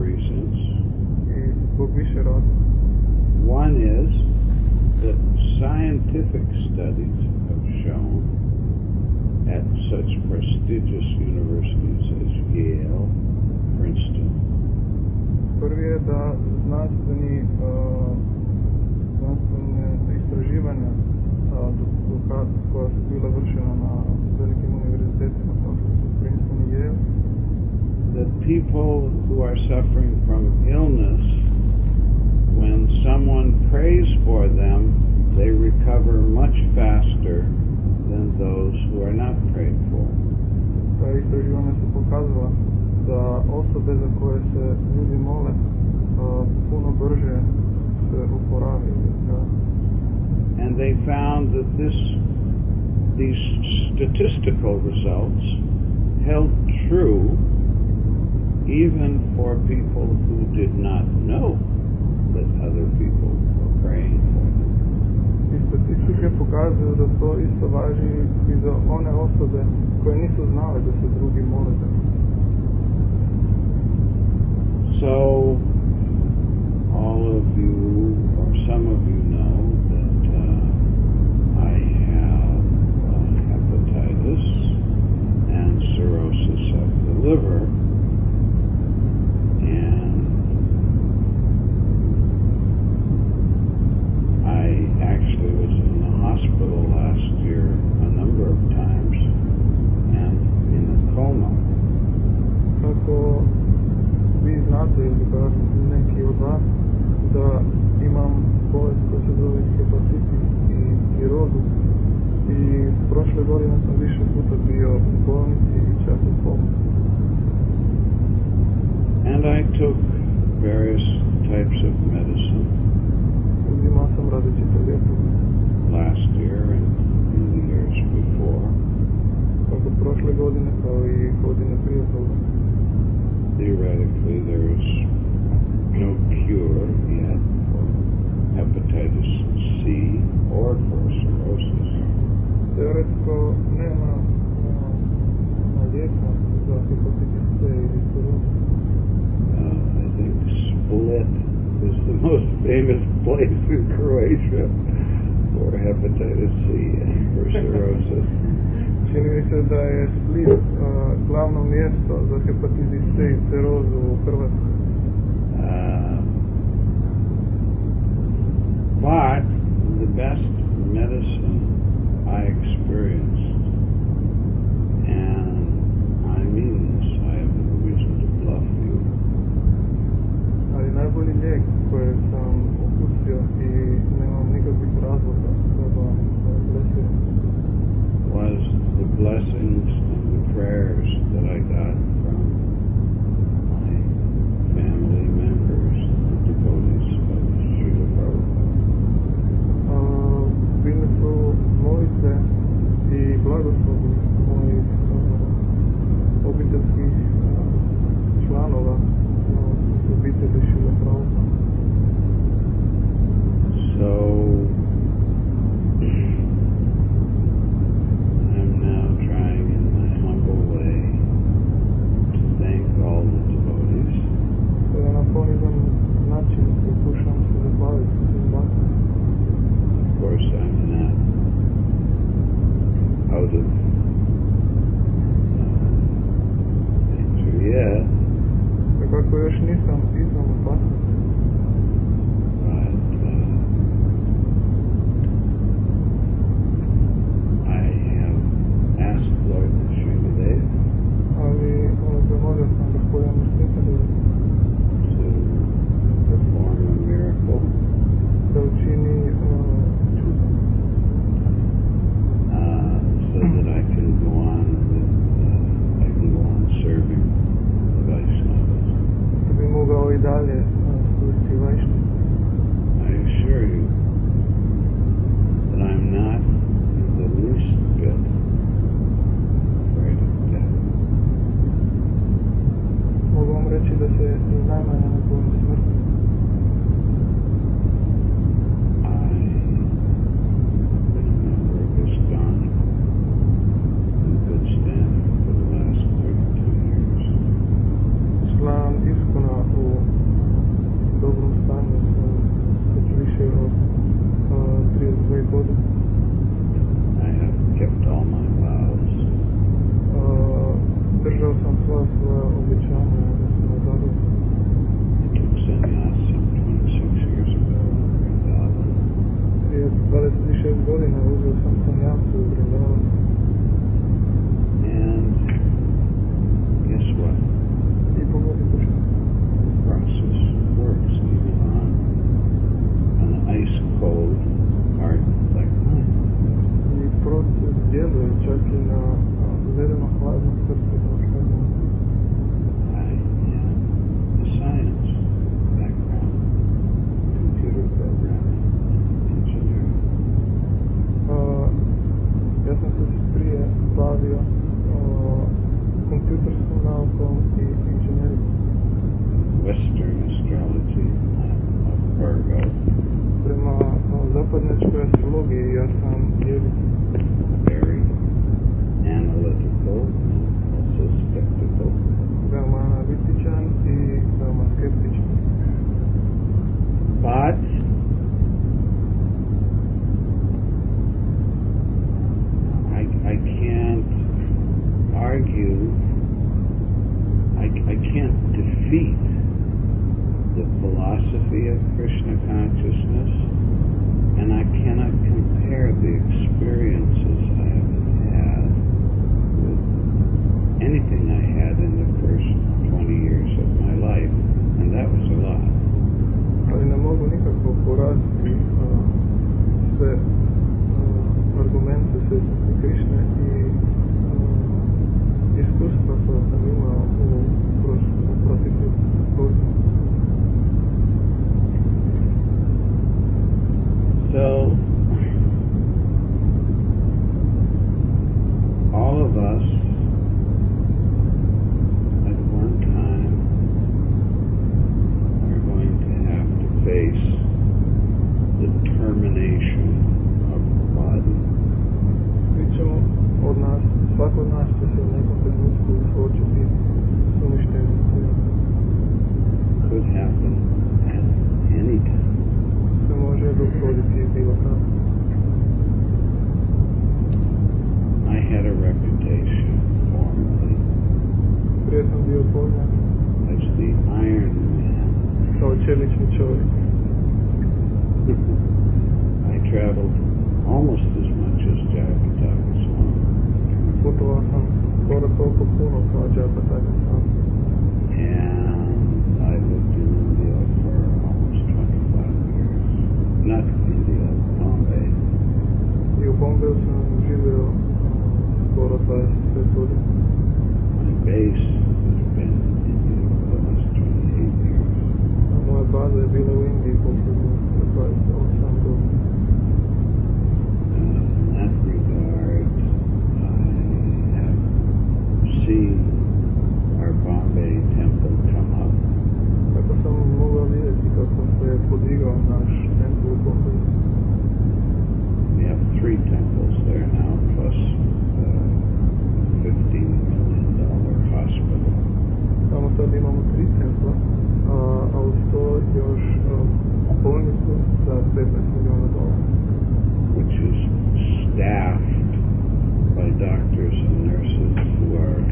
reasons. I zbog više razloga. One is that scientific studies have shown at such prestigious universities as Yale, Princeton, Prvi je da znanstvene istraživanja koja su bila vršena na velikim univerzitetima kao što su Princeton i Yale, that people who are suffering from illness, when someone prays for them, they recover much faster than those who are not prayed for. Istraživanja su pokazala da osobe za koje se ljudi mole puno brže se oporavi. And they found that these statistical results held true even for people who did not know that other people were praying for them. I statistike pokazuju da to isto važi i za one osobe koje nisu znale da se drugi mole za njih. So, all of you, or some of you know that I have hepatitis and cirrhosis of the liver, and I actually was in the hospital last year a number of times and in a coma. Kako vi znate ili bar neki od vas da imam bolest koja se zove hepatitis i cirozu i prošle godine sam više puta bio u bolnici i čak u komu. And I took various types of medicine Uzimao sam različite lijekove. last year and in the years before. Kako prošle godine kao i godine prije toga. Theoretically, there is no cure yet for hepatitis C or for cirrhosis. Teoretsko nema lijeka za hepatitis C ili cirozu. I think Split is the most famous place in Croatia for hepatitis C and for cirrhosis. Čini mi se da je Split glavno mjesto za hepatitis C i cirozu u Hrvatskoj. But the best medicine I experienced, and I mean this, I have no reason to bluff you, Ali najbolji lijek koji sam okusio i nemam nikakvih razloga da vam blesiram, was the blessings and the prayers that I got from my family members, the devotees of Srila Prabhupada. bile su molitve i blagoslovi mojih obiteljskih članova obitelji Srila Prabhupada. So I'm now trying in my humble way to thank all the devotees. Sada na ponizan način pokušam se zahvaliti svim vama. Of course, I'm not out of danger yet, Kako još nisam izvan opasnosti, but I have asked Lord Srimadev ali zamolio sam gospodina Sritadevu to perform a miracle da učini čudo, so that I can go on serving the Vaishnavas. da bi mogao i dalje služiti Vajšnavi. I assure you that I'm not the least bit afraid of death. Mogu vam reći da se ni najmanje ne bojim smrti. I've been a member of ISKCON in good standing for the last 32 years. Član Iskona u 26 godina uzeo sam sanjamcu u Vrindavanu. And guess what? I pogodite što? The process works even on an ice cold heart like mine. I proces djeluje čak i na ledeno hladno srce kao što je moje. I am a science background, computer programming, engineering. Ja sam se prije bavio kompjuterskom naukom i inženjerijom. Western astrology, I'm a Virgo. Prema zapadnjačkoj astrologiji ja sam djevica. Very analytical and also skeptical. Veoma analitičan i veoma skeptičan. But I can't argue, I can't defeat the philosophy of Krishna consciousness, and I cannot compare the experiences I have had with anything I had in the first 20 years of my life, and that was a lot. Ali ne mogu nikako poraziti sve argumente svjesnosti Krišne i iskustva koja sam imao u proteklih godina. So, all of us at one time are going to have to face the termination of the body. Svi ćemo od nas, svako od nas će se u nekom trenutku suočiti s uništenjem tijela. Could happen at any time. Se može dogoditi bilo kada. I had a reputation formerly Prije sam bio poznat as the Iron Man. kao čelični čovjek. I traveled almost as much as Jayapataka Swami. Putovao sam skoro toliko puno kao Jayapataka Swami. And I lived in India for almost 25 years. Not India, Bombay. I u Bombeju sam živio skoro 25 godina. My base has been in India for the last 28 years. Moja baza je bila u Indiji posljednjih 28 godina. In that regard, I have seen our Bombay temple come up. Tako sam mogao vidjeti kako se je podigao naš tempel u Bombeju. We have 3 temples there now, plus $15 million hospital. Tamo sad imamo 3 templa, a uz to još bolnicu za $15 milijuna. Which is staffed by doctors and nurses who are,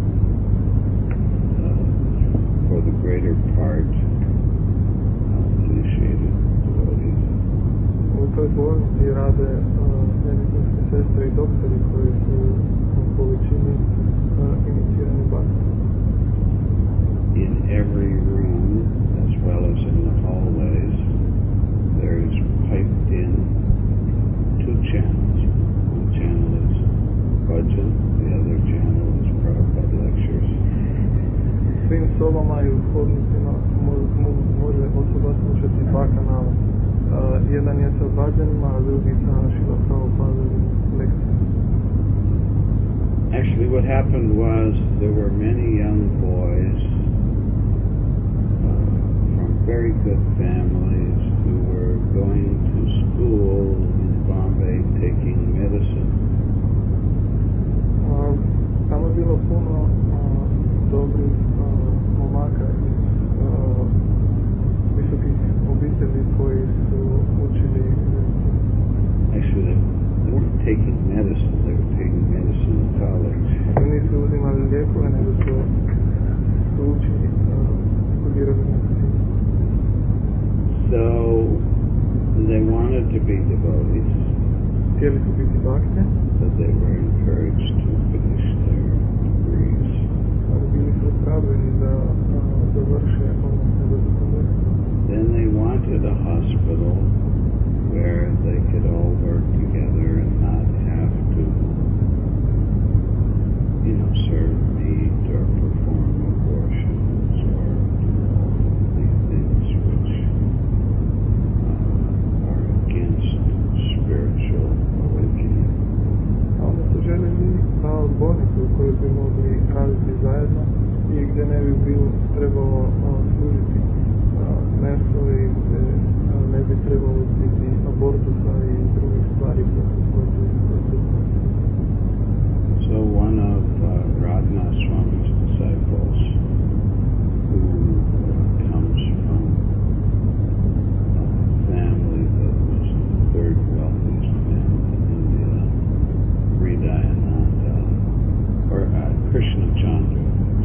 for the greater part, initiated devotees. U toj bolnici rade medicinske sestre i doktori koji su po većini inicirani bakti. In every room, as well as in the hallways, there is piped in 2 channels. One channel is bhajan, the other channel is Prabhupada lectures. Svim sobama i u hodnicima može osoba slušati 2 kanala. Jedan je sa bhajanima, a drugi sa Šrila Prabhupadovim lekcijama. Actually, what happened was there were many young boys from very good families who were going to school in Bombay taking medicine. Tamo je bilo puno dobrih momaka iz visokih obitelji koji su učili medicinu. Actually, they weren't taking medicine, they were taking medicine in college. Nisu uzimali lijekove, nego su učili studirali medicinu. htjeli su biti bakte, but they were encouraged to finish their degrees. ali bili su ohrabreni da završe odnosno da zapovedu. Then they wanted a hospital where they could all work together and not have to, serve meat or perform abortions or do all of these things which are against spiritual awakening. Oni su željeli bolnicu u kojoj bi mogli raditi zajedno i gdje ne bi trebalo služiti meso i gdje ne bi trebalo biti abortusa i drugih stvari koje su So one of Radhana Swami's disciples, who comes from a family that was the third wealthiest family in India, Hridayananda, or Krishna Chandra.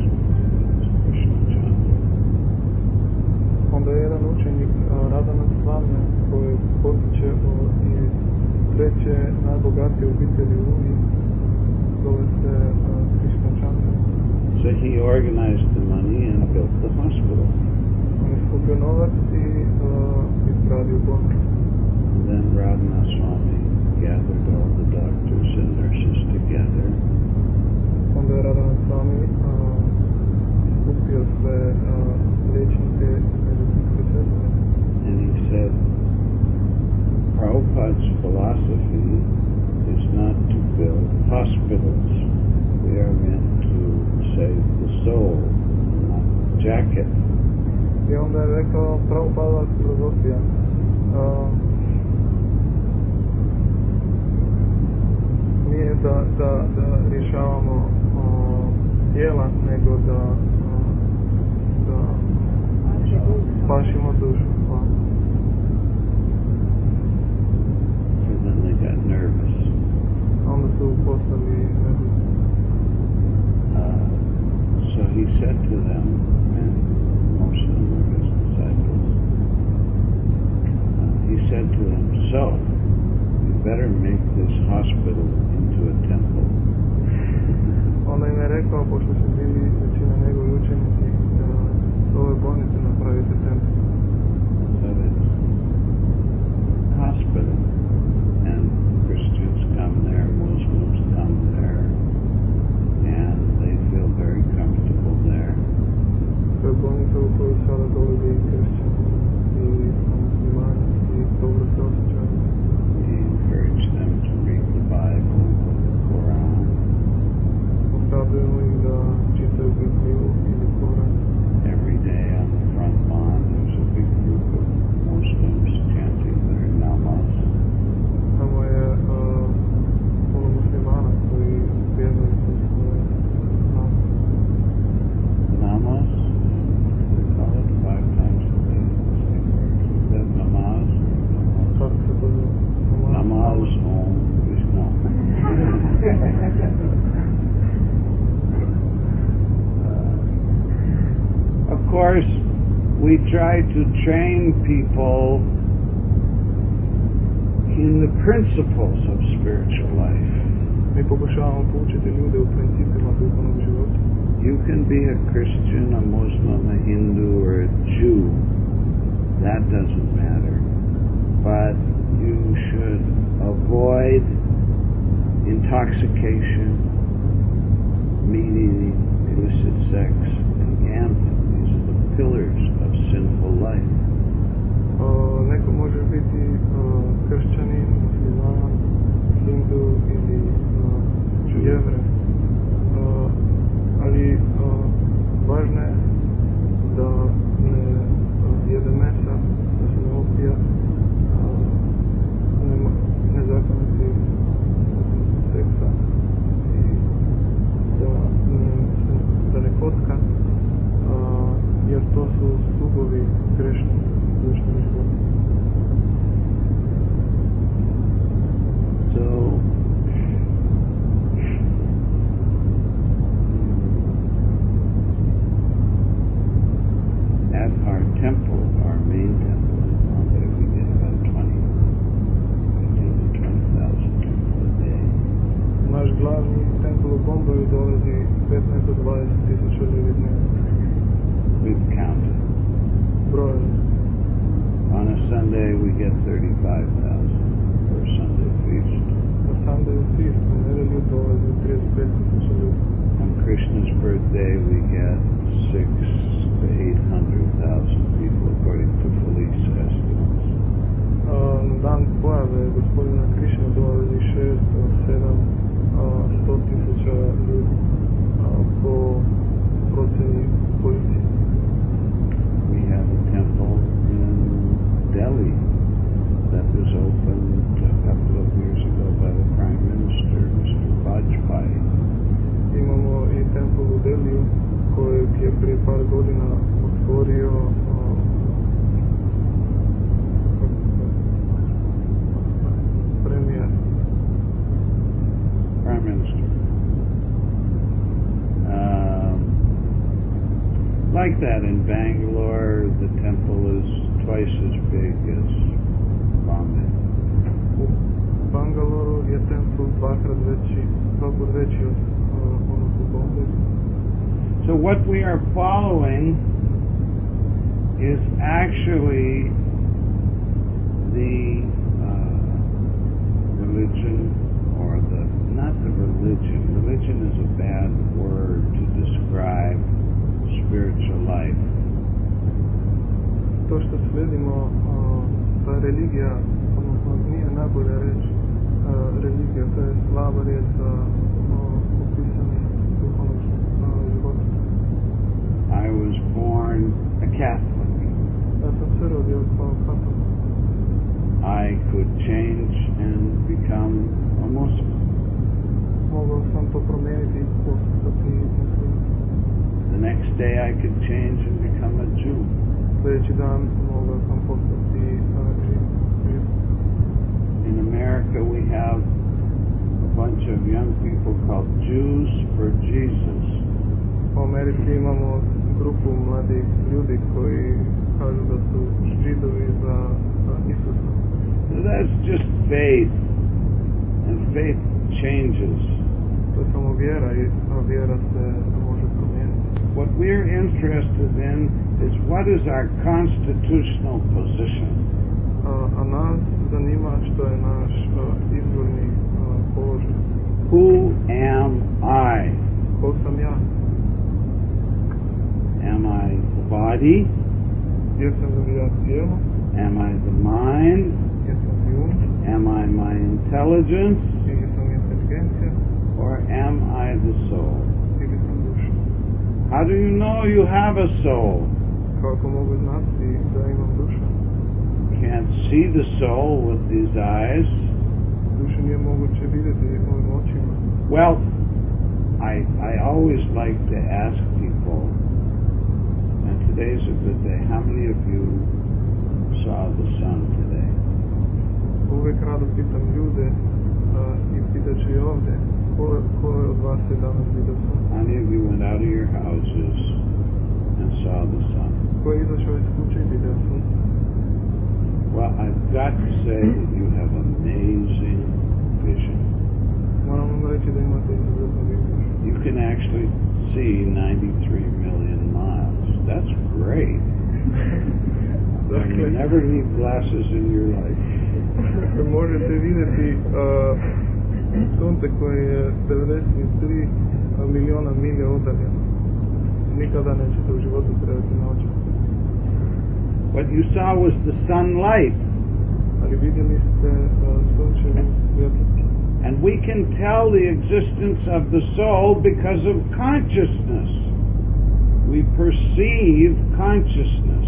Onda je jedan učenik Radhana Swami koji potiče iz treće najbogatije obitelji u Indiji, zove se Krishna Chandra. So he organized the money and built the hospital. On je skupio novac i izgradio bolnicu. Then Radhana Swami gathered all the doctors and nurses together. Onda je Radhana Swami skupio sve liječnike i medicinske sestre. And he said, Prabhupada's philosophy is not to build hospitals. We are meant to save the soul, not the jacket. I onda je rekao, Prabhupada filozofija nije da rješavamo tijela, nego da spašimo dušu. So then they got nervous. Onda su postali nervozni. So he said to them, and most of them were his disciples, he said to them, so, you better make this hospital into a temple. Onda im je rekao, pošto su bili većina njegovi učenici, da ove bolnice napravite tempel. So it's a hospital, and Christians come there, Muslims come there, and they feel very comfortable there. To je bolnica u koju sada dolaze i kršćani i muslimani i dobro se osjećaju. We encourage them to read the Bible, the Quran. Ostavljamo im da čitaju Bibliju ili Koran. Every day on the front lawn there's a big group of Muslims chanting their namas. Tamo je puno muslimana koji pjevaju svoje namaz. Namas? They call it 5 times a day. Same word. Is that namaz? Kako se to zove? Namaz, Om, Krishna. Of course, we try to train people in the principles of spiritual life. Mi pokušavamo poučiti ljude u principima duhovnog života. You can be a Christian, a Muslim, a Hindu, or a Jew. That doesn't matter. But you should avoid intoxication, meat-eating, illicit sex, and gambling. These are the pillars of sinful life. Neko može biti kršćanin, musliman, hindu ili jevrej. Ali važno je da ne jede mesa, da se ne opija, nezakoniti seksa i da ne kocka, jer to su stubovi grešnog života. So, at our temple, our main temple in Bombay, we get about 15,000 to 20,000 15 do 20 tisuća ljudi dnevno. We've counted. Brojali. On a Sunday we get 35,000 for a Sunday feast. Na Sunday feast, u nedelju dolazi 35 tisuća ljudi. On Krishna's birthday we get 600,000 to 800,000 people according to police estimates. Na dan pojave gospodina Krišne dolazi 6 do 700 tisuća ljudi po proceni policije. We have a temple in Delhi that was opened a couple of years ago by the Prime Minister, Mr. Vajpayee. Imamo i tempel u Deliju kojeg je prije par godina otvorio premijer. Prime Minister. Like that in Bangalore, the temple is twice as big as Bombay. U Bangaloru je tempel dvakrat veći od onog u Bombeju. So what we are following is actually the religion, or not the religion. Religion is a bad word to describe spiritual life. To što slijedimo, ta religija, odnosno nije najbolja reč, religija, to je slaba riječ za opisanje duhovnog života. I was born a Catholic. Ja sam se rodio kao katolik. I could change and become a Muslim. Mogao sam to promijeniti i postati muslim. The next day I could change and become a Jew. Sljedeći dan mogao sam postati Žid. In America we have a bunch of young people called Jews for Jesus. U Americi imamo grupu mladih ljudi koji kažu da su Židovi za Isusa. That's just faith, and faith changes. To je samo vjera, a vjera se može promijeniti. What we're interested in is what is our constitutional position. A nas zanima što je naš izvorni položaj. Who am I? Ko sam ja? Am I the body? Jesam li ja tijelo? Am I the mind? Jesam li um? Am I my intelligence? Ili sam inteligencija? Or am I the soul? Ili sam duša? How do you know you have a soul? Kako mogu znati da imam duša? Can't see the soul with these eyes. Dušu nije moguće vidjeti ovim očima. Well, I always like to ask people, and today's a good day, how many of you saw the sun today? Uvijek rado pitam ljude i pitat ću i ovdje, ko je od vas je danas vidio sun? How many of you went out of your houses and saw the sun? Ko je izašao iz kuće i vidio sun? Well, I've got to say that you have amazing vision. Moram vam reći da imate izuzetno vidio. You can actually see 93 million miles. That's great. You never need glasses in your life. Možete vidjeti sunce koje je 93 miliona milja udaljeno. Nikada nećete u životu trebati na očima. What you saw was the sunlight. Ali vidjeli ste sunčevu svjetlost. And we can tell the existence of the soul because of consciousness. We perceive consciousness.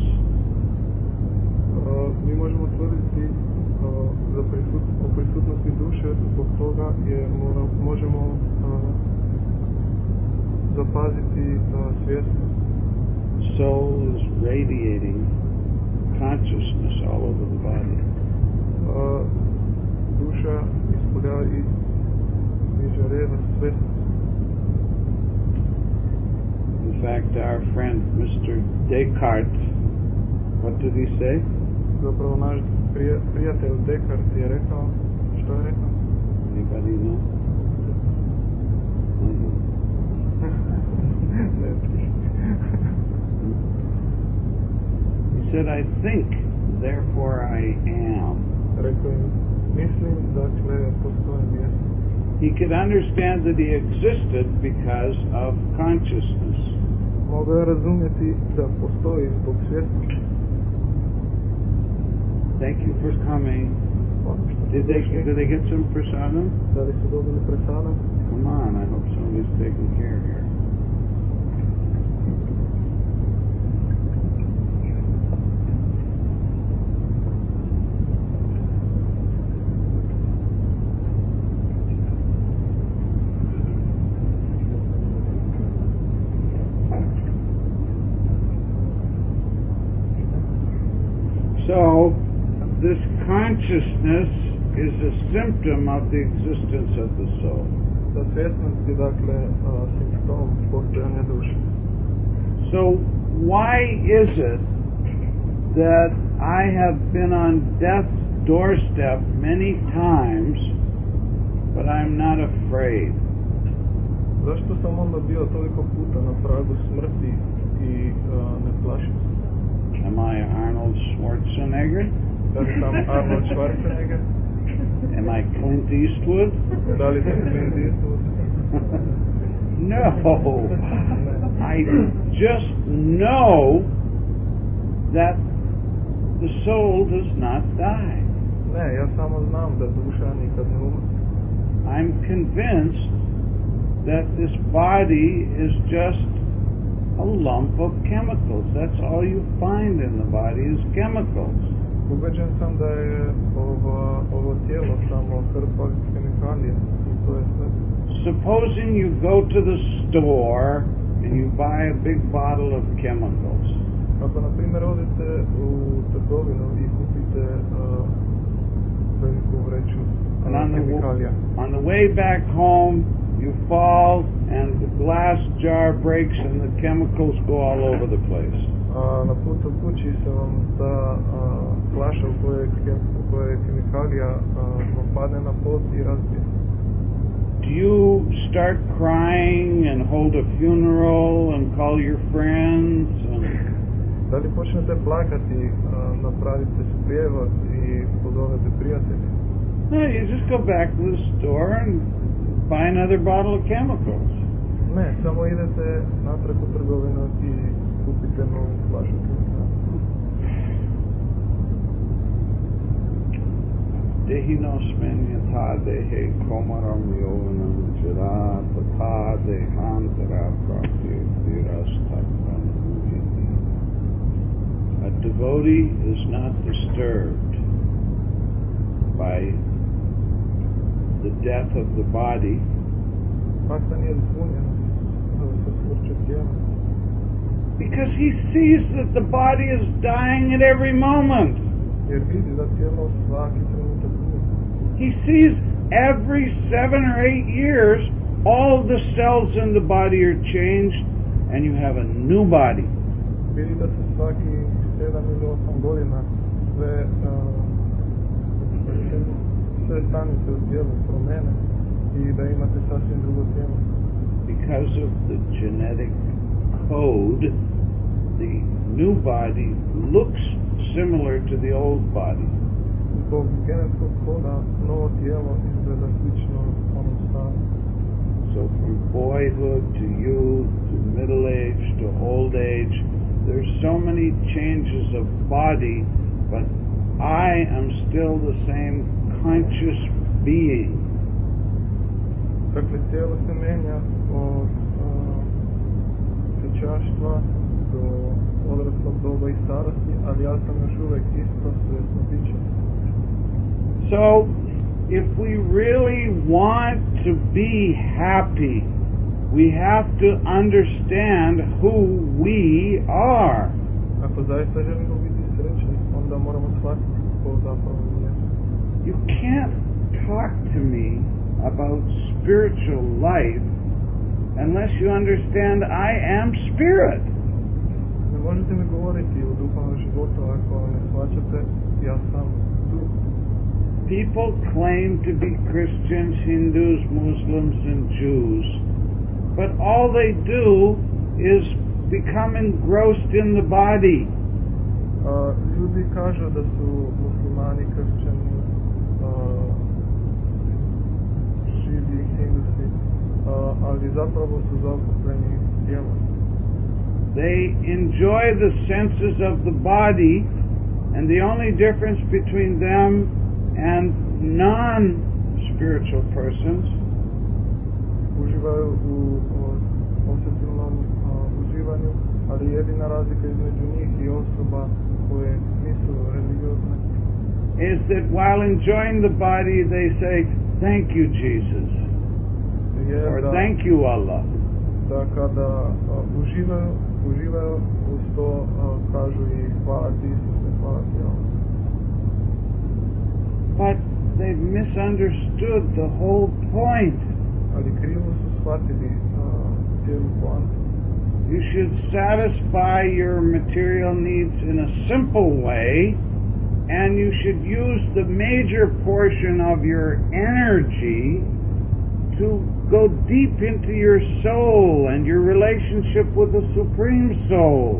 Mi možemo tvrditi o prisutnosti duše zbog toga jer možemo zapaziti svjesnost. Soul is radiating consciousness all over the body. Duša ispoljava i žareva svjesnost. In fact, our friend Mr. Descartes, what did he say? Zapravo naš prijatelj Descartes je rekao, što je rekao? Anybody know? Ne tri. He said, I think, therefore I am. Rekao im, mislim, dakle, postojem, jesam. He could understand that he existed because of consciousness. Mogao je razumjeti da postoji zbog svjesnosti. Thank you for coming. Did they get some prasadam? Da li su dobili presadak? Come on, I hope somebody's taking care here. So, this consciousness is a symptom of the existence of the soul. Da svjesnost je, dakle, simptom postojanja duše. So, why is it that I have been on death's doorstep many times, but I'm not afraid? Zašto sam onda bio toliko puta na pragu smrti i ne plašim se? Am I Arnold Schwarzenegger? Da li sam Arnold Schwarzenegger? Am I Clint Eastwood? Da li sam Clint Eastwood? No. I just know that the soul does not die. Ne, ja samo znam da duša nikad ne umre. I'm convinced that this body is just a lump of chemicals. That's all you find in the body is chemicals. Ubeđen sam da je ovo tijelo samo hrpa kemikalija i to je sve. Supposing you go to the store and you buy a big bottle of chemicals. Ako na primjer odete u trgovinu i kupite veliku vreću kemikalija. On the way back home you fall and the glass jar breaks and the chemicals go all over the place. Na putu kući se vam ta flaša u kojoj je kemikalija vam padne na pod i razbije. Do you start crying and hold a funeral and call your friends? Da li počnete plakati, napravite spjevot i pozovete prijatelje? No, you just go back to the store and buy another bottle of chemicals. Ne, samo idete natrag u trgovinu i kupite novu flašu kemikalija. Dehinosmen yatha dehe komaram yovanam jara tatha dehantara prapti virasthatvam muyati. A devotee is not disturbed by the death of the body. Fakta nije zbunjena sa smrću tijela. Because he sees that the body is dying at every moment. Jer vidi da tijelo svaki trenutak umire. He sees every 7 or 8 years all the cells in the body are changed and you have a new body. Vidi da se svaki 7 ili 8 godina sve stanice u tijelu promene i da imate sasvim drugo tijelo. Because of the genetic code, the new body looks similar to the old body. Zbog genetskog koda novo tijelo izgleda slično onom starom. So from boyhood to youth to middle age to old age, there's so many changes of body, but I am still the same conscious being. Dakle, tijelo se menja od dječaštva do odraslog doba i starosti, ali ja sam još uvijek isto svjesno biće. So, if we really want to be happy, we have to understand who we are. Ako zaista želimo biti srećni, onda moramo shvatiti ko zapravo je. You can't talk to me about spiritual life unless you understand I am spirit. Ne možete mi govoriti o duhovnom životu ako ne shvaćate ja sam duh. People claim to be Christians, Hindus, Muslims, and Jews, but all they do is become engrossed in the body. Ljudi kažu da su muslimani, kršćani, živi hindusi, ali zapravo su zakupljeni tijelom. They enjoy the senses of the body, and the only difference between them and non-spiritual persons uživaju u osjetilnom uživanju, ali jedina razlika između njih i osoba koje nisu religiozne is that while enjoying the body they say, "Thank you, Jesus," or "Thank you, Allah." Da kada uživaju uz to kažu i hvala ti Isuse, hvala ti Allah. But they've misunderstood the whole point. Ali krivo su shvatili cijelu poantu. You should satisfy your material needs in a simple way, and you should use the major portion of your energy to go deep into your soul and your relationship with the Supreme Soul.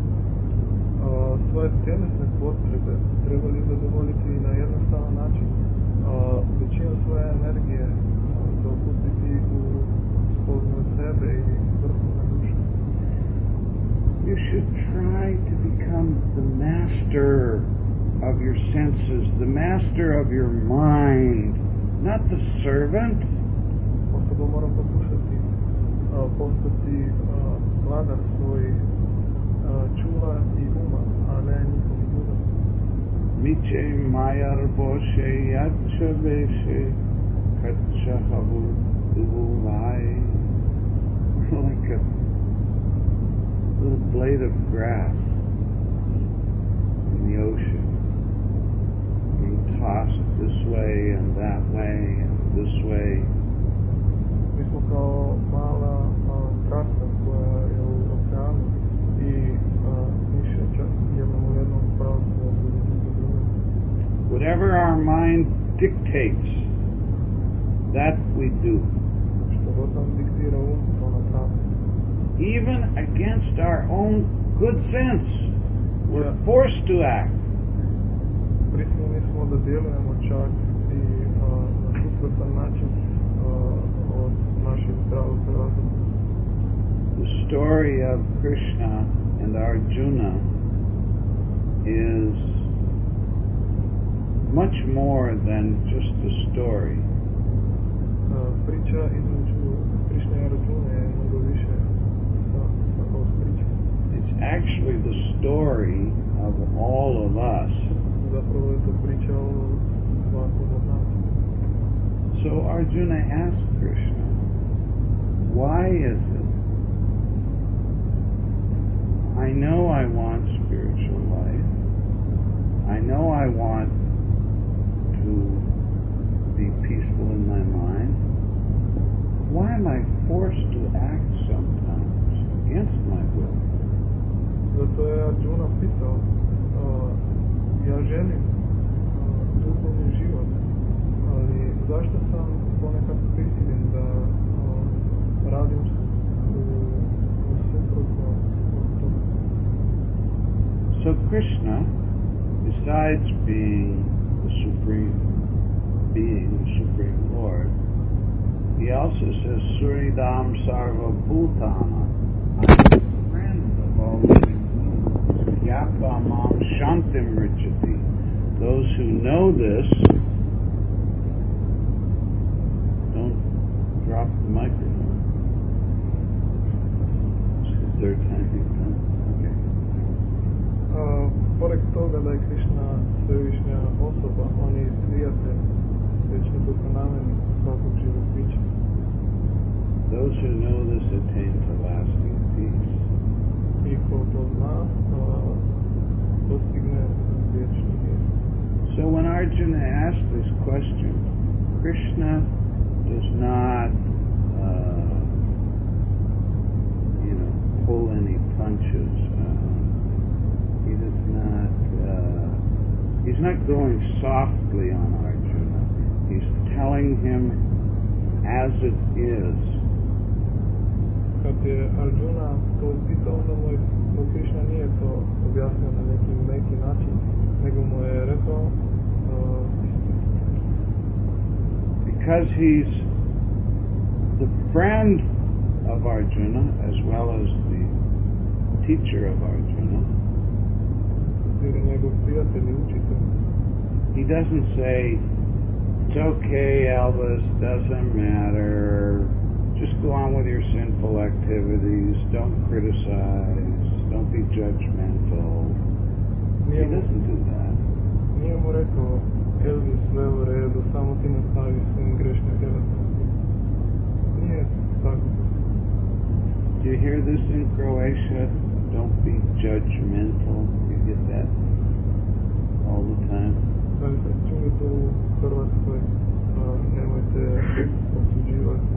Svoje tjelesne potrebe trebali zadovoljiti na jednostavan način. Većinu svoje energije dopustiti u spoznaju sebe i vrhovne duše. You should try to become the master of your senses, the master of your mind, not the servant. Osoba mora pokušati postati vladar svojih čula i uma, a ne njihovi ljubav. Miče majar boše jače veše kača havu uvai. Like a little blade of grass in the ocean, being tossed this way and that way and this way. Mi smo kao mala trasa koja je u oceanu i miše jednom u jednom pravcu. Whatever our mind dictates, that we do. Što god nam diktira to napravimo. Even against our own good sense, we're forced to act. Prisiljeni smo da djelujemo čak i na suprotan način od našeg zdravog razuma. The story of Krishna and Arjuna is much more than just a story. Priča između Krishna i Arjuna je mnogo više od priče. It's actually the story of all of us. Zapravo je to priča o svakom od nas. So Arjuna asked Krishna, why is it? I know I want spiritual life. I know I want to be peaceful in my mind. Why am I forced to act sometimes against my will? Zato je Arjuna pitao, ja želim duhovni život, ali zašto sam ponekad prisiljen da radim u suprotno od toga? So Krishna, besides being the supreme being, the supreme Lord, he also says, Suridam Sarva Bhutana, I am the friend of all living beings. Yapa Mam Shantim Richati. Those who know this, don't drop the microphone. It's the third time you've done it. Okay. Pored toga da je Krishna svevišnja osoba, on je prijatelj, večni dobronamernik svakog živog bića. Those who know this attain to lasting peace. I ko to zna, dostigne vječni mir. So when Arjuna asked this question, Krishna does not, pull any punches. He does not. He's not going softly on Arjuna. He's telling him as it is. kad je Arjuna to pitao, onda mu Krishna nije to objasnio na neki način, nego mu je rekao because he's the friend of Arjuna as well as the teacher of Arjuna. Jer je njegov prijatelj i učitelj. He doesn't say, it's okay, Elvis, doesn't matter, just go on with your sinful activities, don't criticize, don't be judgmental. He doesn't do that. Nije mu rekao, Elvis, sve u redu, samo ti nastavi svojim grešnim djelatnostima. Nije tako. Do you hear this in Croatia? Don't be judgmental. You get that all the time. Da li ste čuli to u Hrvatskoj? Nemojte osuđivati.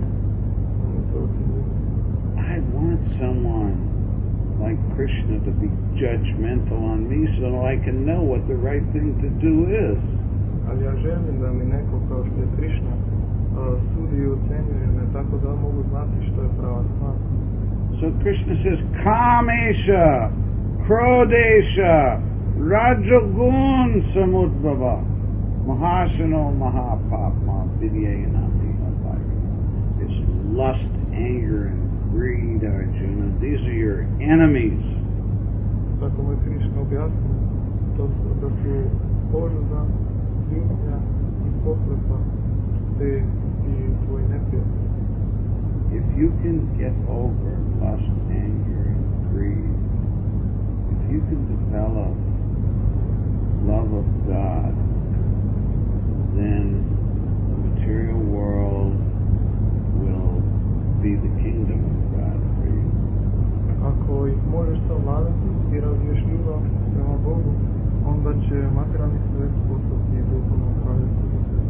I want someone like Krishna to be judgmental on me so I can know what the right thing to do is. Ali ja želim da mi neko kao što je Krishna sudi i ocenjuje me tako da mogu znati što je prava stvar. So Krishna says, Kamesha, Krodesha, Rajagun Samudbhava, Mahasano Mahapapma, Vidyayanati Advaita. It's lust, anger, and greed, Arjuna. These are your enemies. Tako mu je Krishna objasnio da su požuda, ljubnja i pohlepa te i tvoji neprijatelji. If you can get over lust, anger, and greed, if you can develop love of God, then the material world will be the kingdom of God for you. Ako ih možeš savladati i razviješ ljubav prema Bogu, onda će materijalni svijet postati duhovno kraljevstvo za tebe.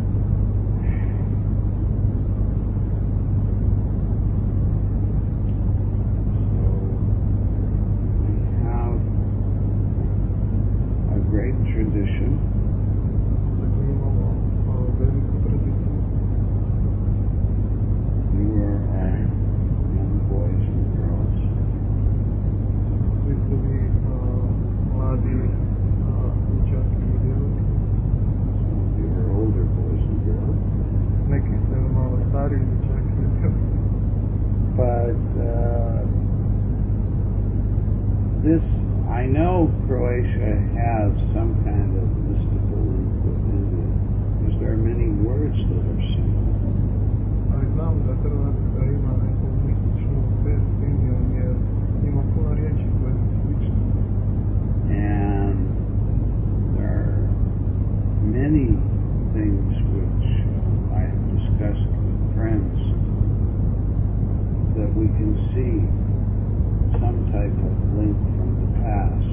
Great tradition. Dakle, imamo veliku tradiciju. You are all young boys and girls. Svi ste vi mladi dječaki i djevojke. Some of you are older boys and girls. Neki ste malo stariji dječaki i djevojke. But this, I know Croatia has some kind of mystical root within it, because there are many words that are similar. Ali znam da Hrvatska ima neku mističnu vez s Indijom, jer ima puno riječi koje su slične. And there are many things which I have discussed with friends that we can see some type of link from the past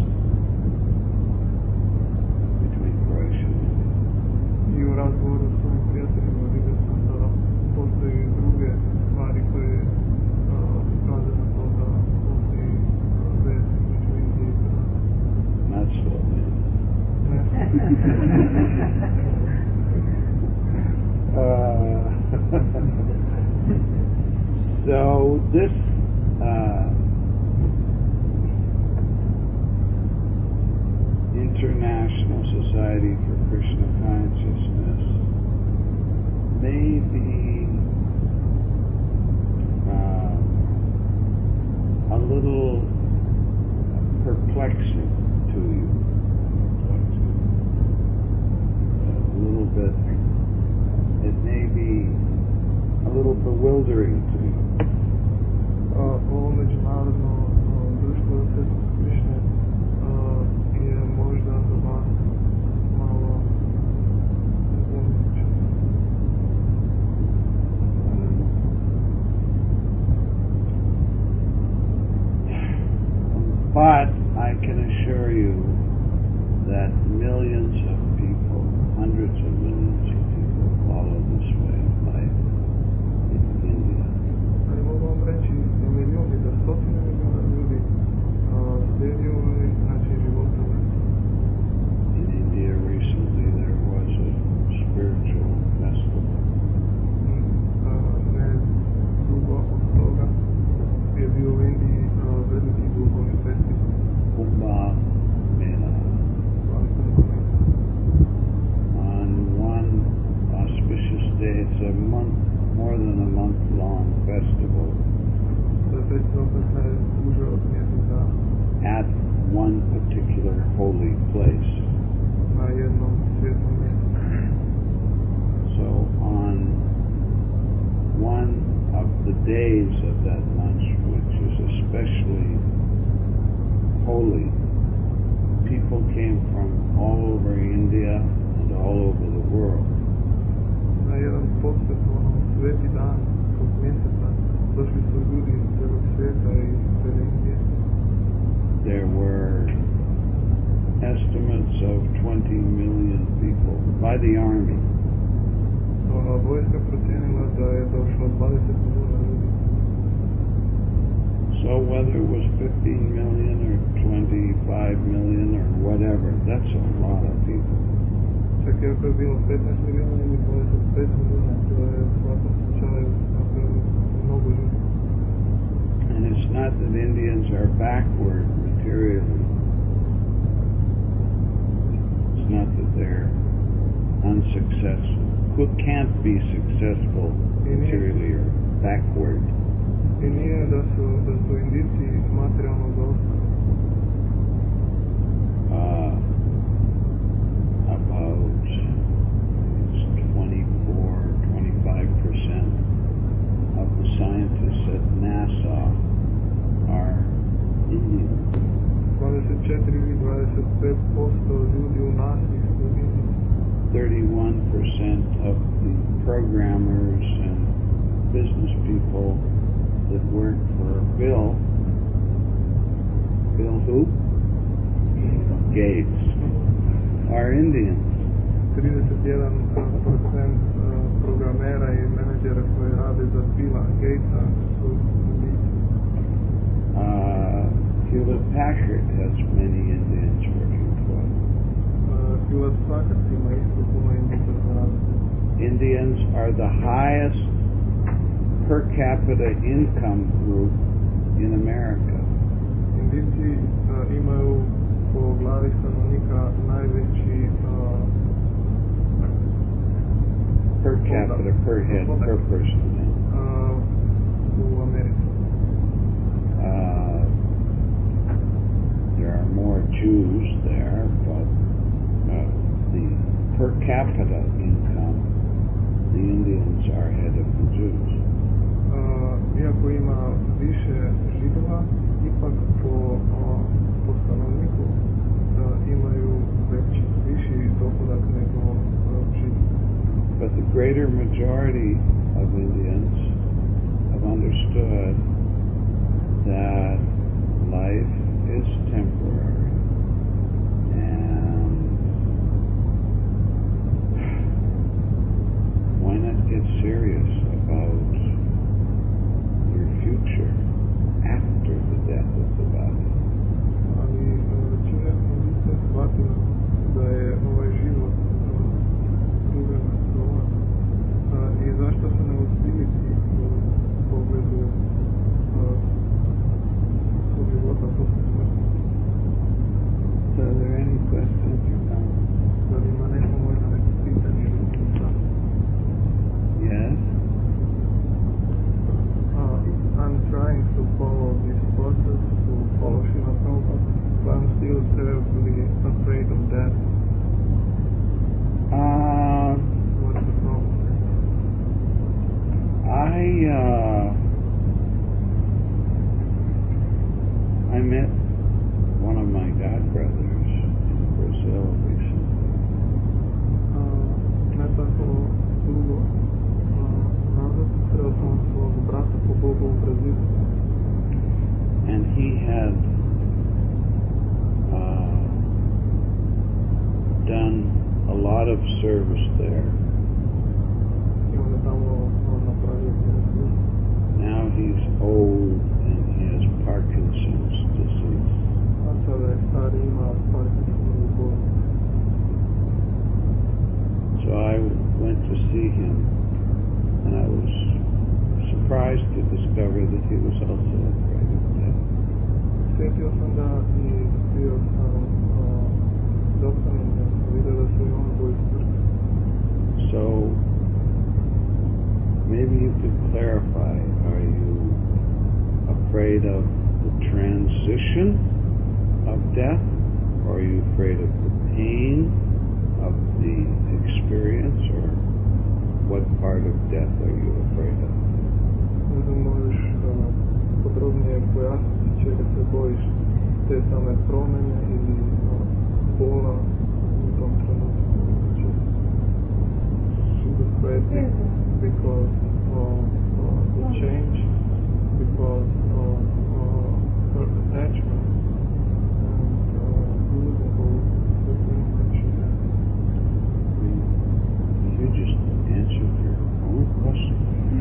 between Croatia and India. I u razgovoru s svojim prijateljima vidio sam da postoji druge stvari koje ukazuju na to da postoji vez među Indije i Hrvatske. Not so, man. So this International Society for Krishna Consciousness may be a little perplexing to you. A little bit, it may be a little bewildering to you. Ovo međunarodno društvo za svetog Krišne je možda za vas malo zbunjujuće. than a month-long festival festival se traje duže od mjesec dana at one particular holy place. na jednom svjetom mjestu. So on one of the days of that lunch, which is especially holy, people came from all over India and all over the world. Na jedan posebno sveti dan tog mjeseca došli su ljudi iz celog svijeta i cijele Indije. There were estimates of 20 million people by the army. Vojska procijenila da je došlo 20 milijuna ljudi. So whether it was 15 million or 25 million or whatever, that's a lot of people. Čak je ako je bilo 15 milijuna ili 25 milijuna, to je u svakom slučaju mnogo ljudi. And it's not that Indians are backward materially. It's not that they're unsuccessful. Who can't be successful materially or backward. I nije da su Indijci materijalno zaostali. About 24-25% of the scientists at NASA are Indian. 24 ili 25% ljudi u NASA su Indijci. 31% of the programmers and business people that work for Bill who? Gates, are Indians. 31% programera i menadžera koji rade za Billa Gatesa su Indijci. Hewlett Packard has many Indians working for it. Hewlett Packard ima isto puno Indijca za rade. Indians are the highest per capita income group in America. Indijci imaju po glavi stanovnika najveći Per capita, per head, per person. U Americi. There are more Jews there, but the per capita income, the Indians are ahead of the Jews. Iako ima više Židova, ipak po stanovniku imaju viši dohodak nego Židovi. But the greater majority of Indians have understood that life is temporary and why not get serious about your future after the death of the body? Ali većina Indijca shvatila da je ovaj život privremena stvar i zašto se ne ozbiljiti u pogledu svog života posle smrti. So are there any questions or comments? Da li ima neko možda neko pitanje ili komentar? Yes? I'm trying to follow this process, to follow Srila Prabhupada, but I'm still terribly afraid of death. What's the problem? I met one of my godbrothers in Brazil recently. Ne tako dugo nazad sreo sam svog brata po Bogu u Brazilu. And he had done a lot of service there. I on je tamo napravio puno službe. Now he's old and he has Parkinson's disease. A sada je stari, ima Parkinsonovu bolest. So I went to see him and I was surprised to discover that he was also afraid of death. Sjetio sam da i bio sam doktorom da sam vidio da se i on boji smrti. So maybe you could death, or are you afraid of the pain of the experience, or what part of death are you afraid of? Možeš podrobnije pojasniti, čega se bojiš, te same promjene ili bola u tom trenutku? She's afraid because of the change, because of her attachment and losing all the things that she has. You just answered your own question.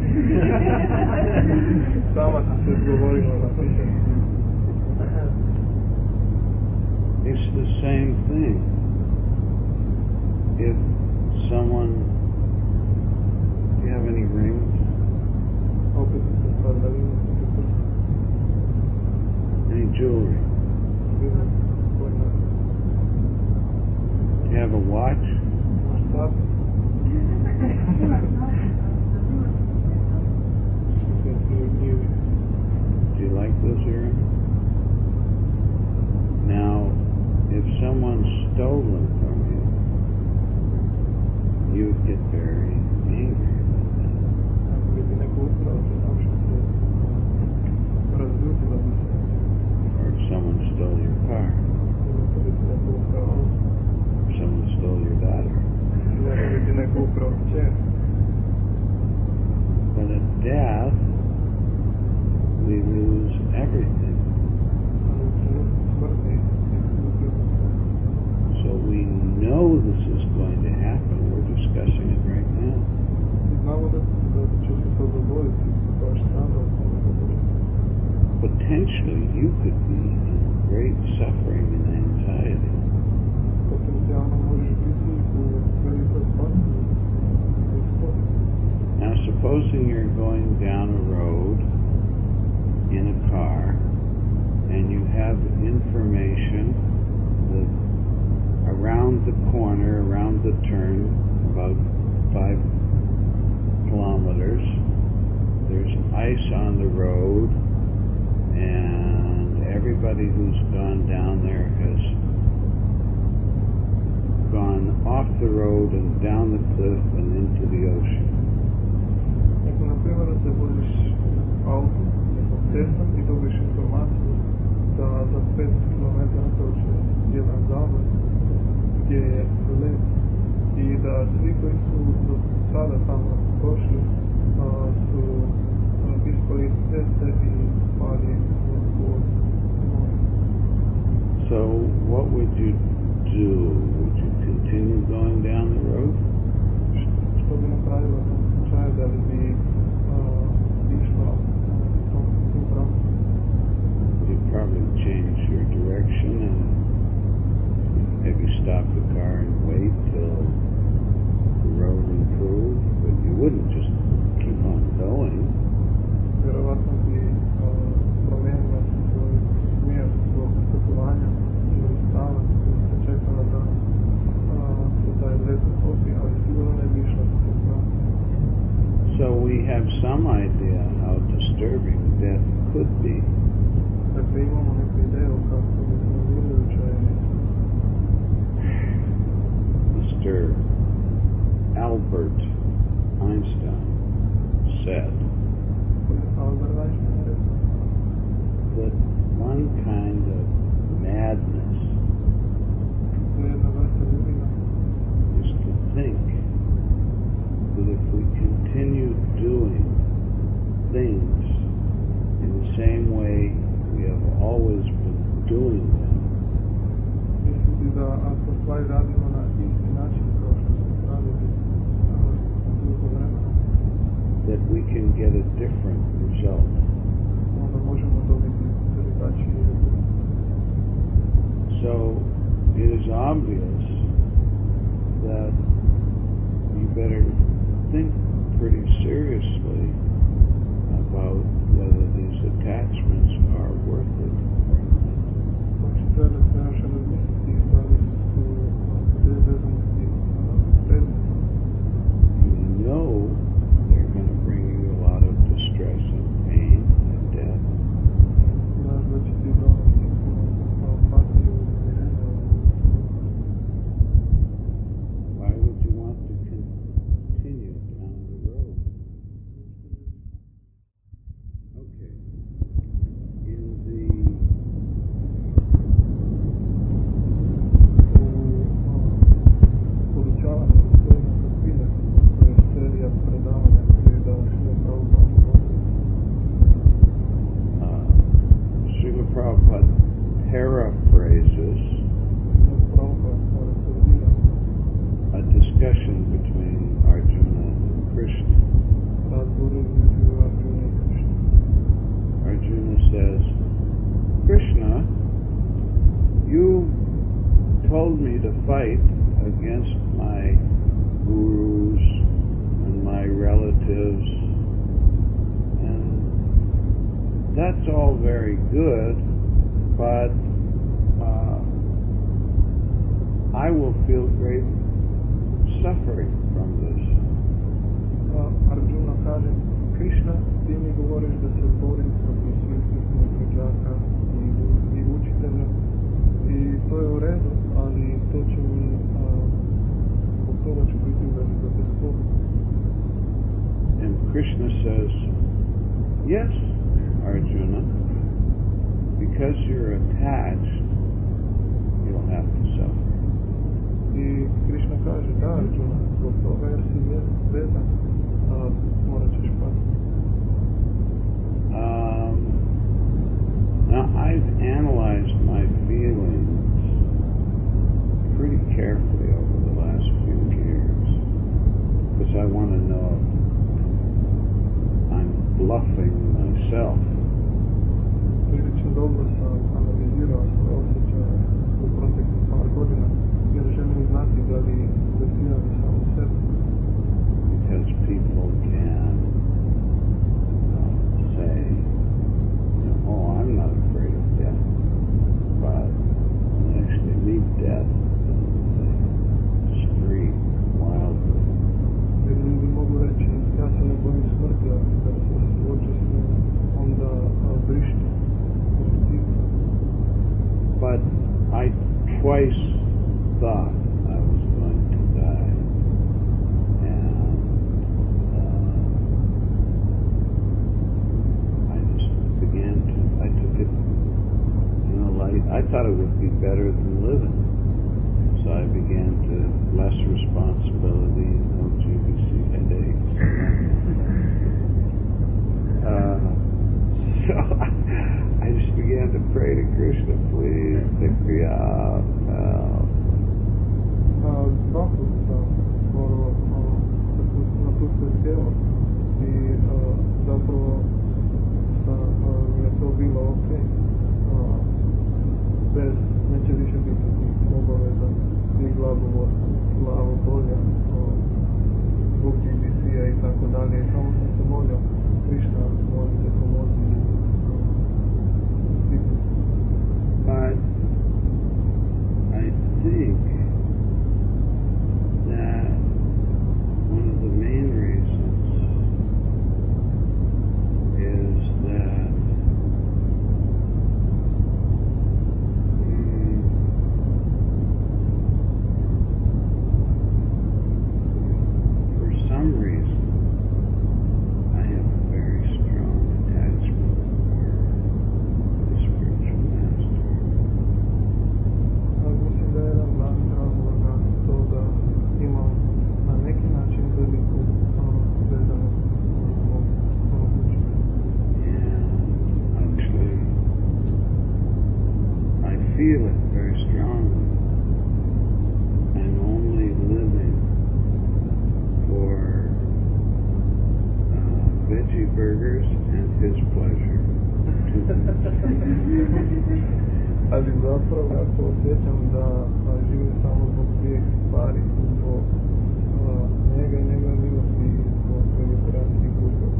Sama si se odgovorila na pitanje. It's the same thing. If someone, do you have any rings? Opet se stavljali na prst. Any jewelry? Do you have a watch? Maš Do you like those earrings? Now, if someone stole them from you, you would get very angry about that. Ako bi ti neko ukrao, ti naučio se razljutila bi se. Or if someone stole your car, Ili ako bi ti neko ukrao auto. or someone stole your daughter. Ili ako bi ti neko ukrao kćer. But at death, we lose everything. Ali u trenutku smrti izgubimo sve. So we know this is going to happen. We're discussing it right now. I znamo da će se to dogoditi, baš sada o tome govorimo. Potentially, you could be in great suffering and anxiety. Potencijalno možeš biti u velikoj patnji. Now, supposing you're going down a road in a car and you have information that around the corner, around the turn, about 5 kilometers, there's ice on the road, and everybody who's gone down there has gone off the road and down the cliff and into the ocean. Ako, na primjer, da se voziš autom, nekom cestom i dobiš informaciju da za 5 km dođe jedan zavod gdje je led i da svi koji su do sada tamo prošli su ispali iz ceste i pali u vodu. So what would you do? Would you continue going down the road? Što bi napravila u tom slučaju, da li bi išla tim pravcem? You'd probably change your direction and maybe stop the car and wait till the road improved, but you wouldn't just keep on going. Vjerovatno bi promijenila svoj smjer svog putovanja ili stala i se čekala da se taj led potopi, ali sigurno ne bi išla s tim pravcem. So we have some idea how disturbing death could be. Dakle, imamo neku ideju kako bi umirujuća je. Mr. Albert Einstein said Albert Einstein je rekao that one kind of madness da je jedna vrsta ljudina is to think that if we continue doing things in the same way we have always been doing them, misliti da ako stvari radimo na isti način kao što smo radili dugo vremena, that we can get a different result. onda možemo dobiti drugačiji rezultat. So it is obvious that you better think pretty seriously about whether these attachments are worth it or not. Očito je da trebaš razmisliti da li su te vezanosti prednosti. You know they're going to bring you a lot of distress and against my gurus and my relatives, and that's all very good, but I will feel great suffering from this. Arjuna kaže, Krishna, ti mi govoriš da se borim protiv svih mojih đaka i učitelja i to je u redu, ali to će mi zbog toga ću biti u veliku teskobu. And Krishna says, yes, Arjuna, because you're attached, you'll have to suffer. I Krishna kaže, da, Arjuna, zbog toga jer si vezan, morat ćeš patiti. Now, I've analyzed my feelings pretty carefully over the last few years, because I want to know if I'm bluffing myself. Prilično dobro sam analizirao svoje osjećaje u proteklih par godina, jer želim znati da li izgledam samo sebe. Because people can say, oh, I'm not afraid of death, but when they actually meet death, they scream wildly. Jer ljudi mogu reći, ja se ne bojim smrti, ali kada se suoče s njim, onda vrišti. But I twice thought I was going to die, and I just began to, I took it, light. I thought it would be better than living, so I began to, less responsibility, no GBC headaches. So I just began to pray to Krishna, please pick me up, help. Dva put sam skoro napustio tijelo i zapravo je to bilo ok. Bez neće više biti tih obaveza, tih glavobolja, zbog GBC-a i tako dalje. I samo sam se molio, Krishna, molim te pomozi. But I think that one of the main reasons is that for some reason I have a very strong attachment for the spiritual master. Mislim da je jedan glavni razloga to da imam na neki način veliku vezanost s mog učitelja. And actually, I feel it very strongly. I'm only living for veggie burgers and his pleasure. Ali zapravo ja se osjećam da živim samo zbog dvije stvari, zbog njega i njegove milosti i zbog vegetarijanskih burgera.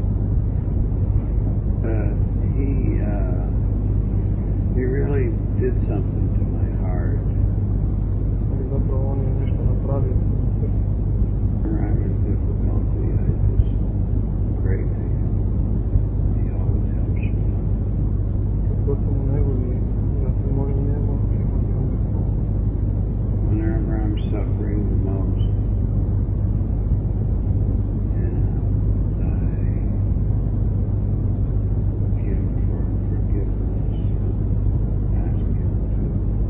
He really did something to my heart. Ali zapravo on je nešto napravio u srcu. When I'm in difficulty, I just pray to him. He always helps me. Kad god sam u nevoli, ja se molim njemu i on mi uvijek pomoći. Whenever I'm suffering the most, and I give for forgiveness, ask him to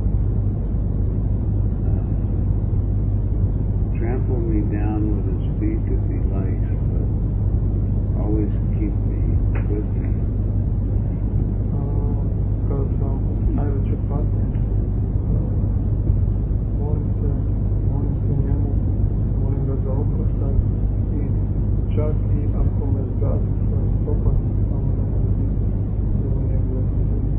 trample me down with his feet if he likes, but always keep me with him. Kada sam najveće patnje, molim se njemu, molim ga za oproštaj i čak i ako me zgazi svojim stopama, samo da me biti u njegove pozornosti.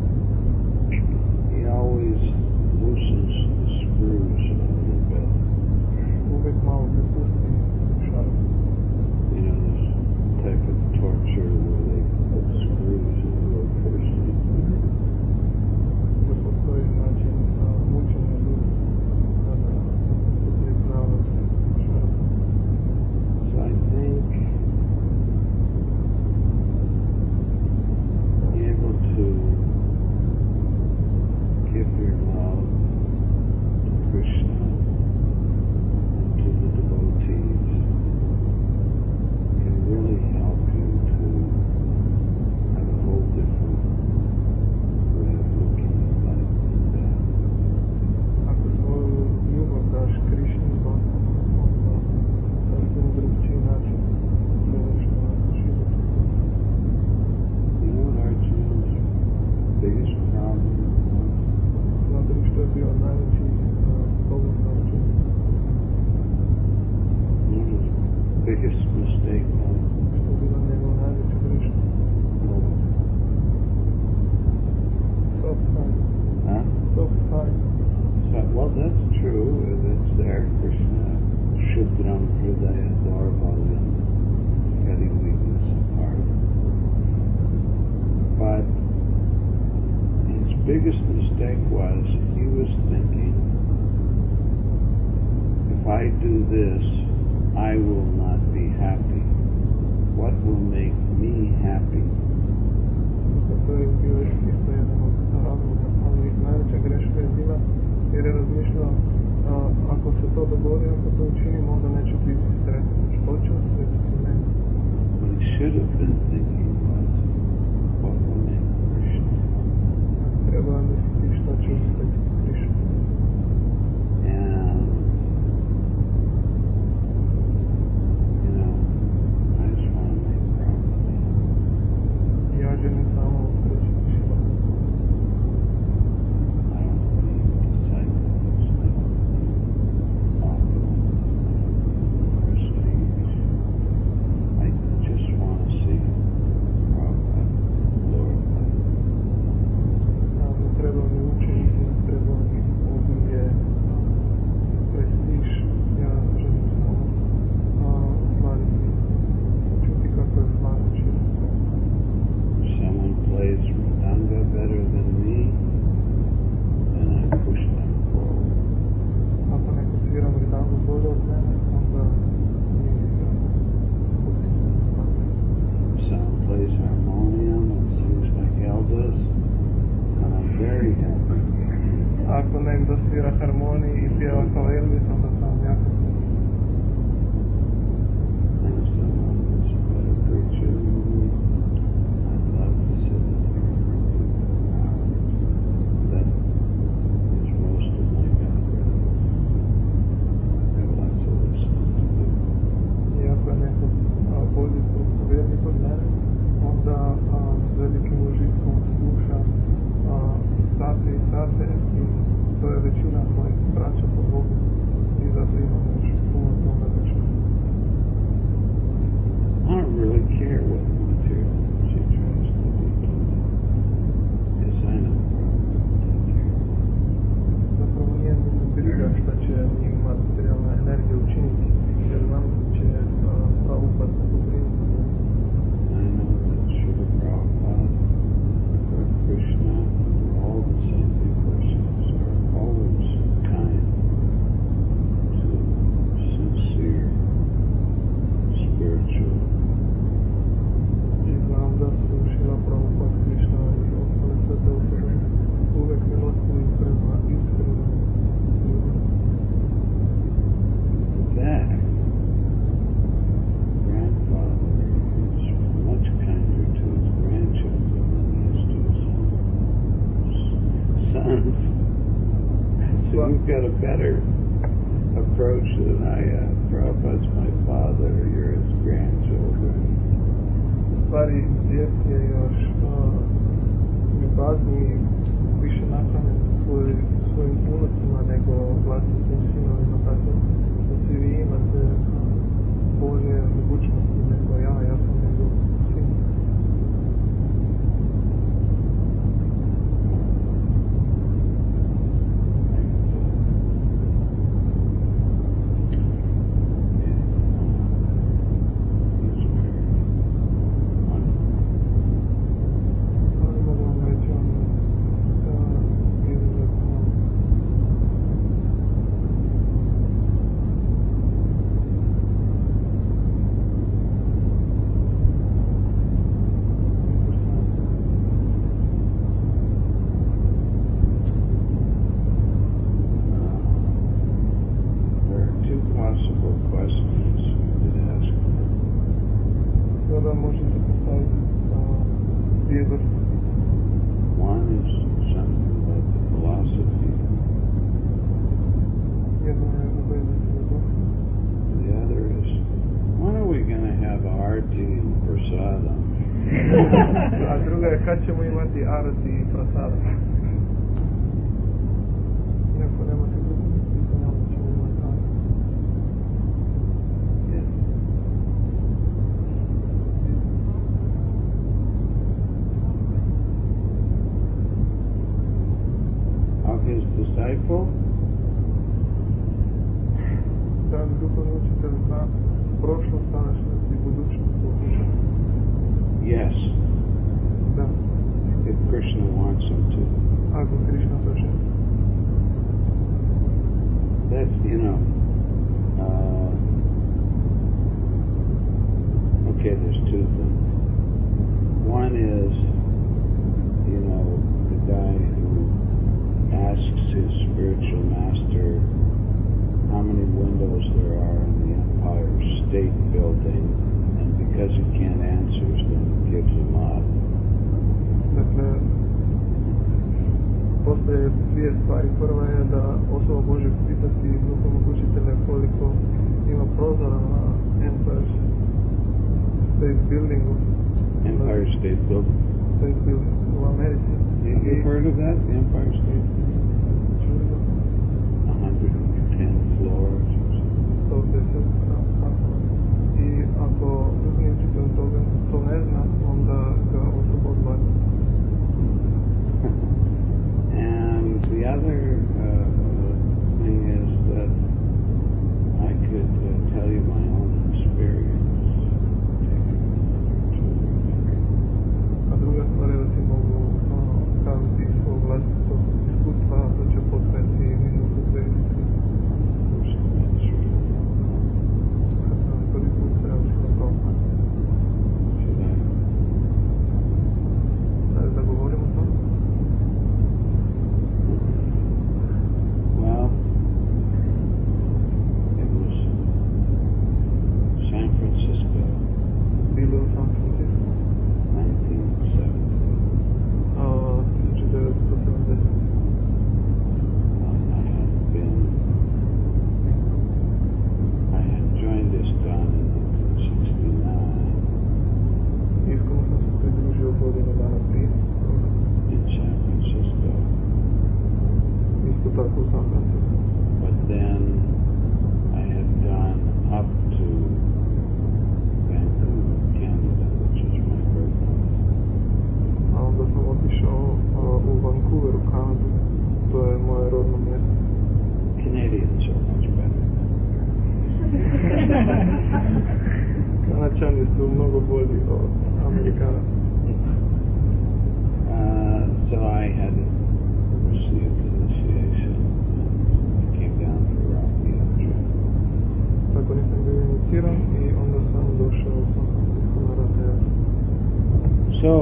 He always loosens the screws a little bit. biggest mistake was? Što je bila njegova najveća greška? Soft side. Huh? Soft side. So, well, that's true. It's there. Krishna, Shudram Hridaya Dharvalyam, getting weakness apart. But his biggest mistake was he was thinking, if I do this, I will not be happy. What will make me happy? To je bio isto jedan od razloga, ali najveća greška je bila jer je razmišljao ako se to dogodi, ako to učinim, onda neću biti sretan. Što će osvetiti mene? What he should have been thinking was, what will make Krishna happy? Treba misliti šta će osvetiti Krishna. And, you know, I just want to make Prabhupada happy. Ja želim samo osrećiti Šilu. I don't believe disciples that offer prestige. I just want to see Prabhupada glorified. Ne treba mi učeniti, ne treba mi obilje, prestiž. Ja želim samo slaviti, čuti kako je slavan Šilu. If someone plays Mridanga better than me, then I push them forward. Ako neko svira mridangu bolje od mene, onda mi potisnem naprijed. If someone plays harmonium and sings like Elvis, then I'm very happy. Ako neko svira harmoniji i pjeva kao Elvis, onda sam jako srećan. And if someone is a better preacher than me, I'd love to sit there for hours. That is most of my background. I have lots of listening to do. I ako je neko bolji propovjednik od mene, onda s velikim užitkom slušam sate i sate i to je većina mojih braća po Bogu i zato imam još puno toga da čujem. I don't really care what material she tries to do to me. Yes, I know Prabhupada will take care of it. Zapravo nije mi briga šta će mi materijalna energija učiniti, jer znam da će Prabhupada se pobrinuti. I know that Srila Prabhupada, Lord Krishna, and all the saintly persons are always kind to sincere spiritual. I znam da su Šrila Prabhupada, Krishna i ostale svete osobe uvek milostivi prema iskrenim ljudima. In fact, grandfather is much kinder to his grandchildren than he is to his sons. So you've got a better approach than I have. Prabhupada's my father, you're his grandchildren. U stvari, djed je još ljubazniji, više naklanjen svojim unucima nego vlastitim sinovima, tako da svi vi imate bolje mogućnosti nego ja sam njegov sin. Ali mogu vam reći, on je izuzetno There are two possible questions you could ask. Sada možete postaviti dvije vrste pitanja. One is something about the philosophy, Jedno je u vezi filozofije, and the other is, when are we going to have arti and prasadam? a druga je kad ćemo imati arati i prasada. Iako nemate drugog pitanja, onda ćemo imati arati. Yeah. pravi duhovni učitelj zna prošlost, sadašnjost i budućnost poslušati. Yes, Da, if Krishna wants him to. ako Krišna to želi. That's, okay, there's two things. One is, the guy who asks his spiritual master how many windows there are in the Empire State Building, and because he can't answer, then he gives him up. Dakle, postoje dvije stvari. Prva je da osoba može pitati duhovnog učitelja koliko ima prozora na Empire State Buildingu. Empire State Building. State Building u Americi. You heard of that? The Empire State? 110 floors. 110 stanova. I ako duhovni učitelj to ne zna, onda ga osoba odbaci. And the other thing is that I could tell you my own experience. A druga stvar je da ti mogu kazati svog vlastitog iskustva, to će potreti minutu 2 ili 3. Kad sam prvi put sreo to. Da govorimo o tome? Well, it was San Francisco, Bilo u San Francisco, 1970. 1970. I had joined this town in 1969 Iskreno sam se pridružio godinu dana prije. in San Francisco, Isto tako u San Francisco. but then I had gone up to Vancouver, Canada, which is my birthplace. A onda sam otišao u Vancouver, u Kanadu. To je moje rodno mjesto. Canadians are much better. Kanačani su mnogo bolji od Amerikana. So I had received initiation and I came down to Rocky Outro. Tako nisam bio iniciran i onda sam došao u San Francisco na Ratea. So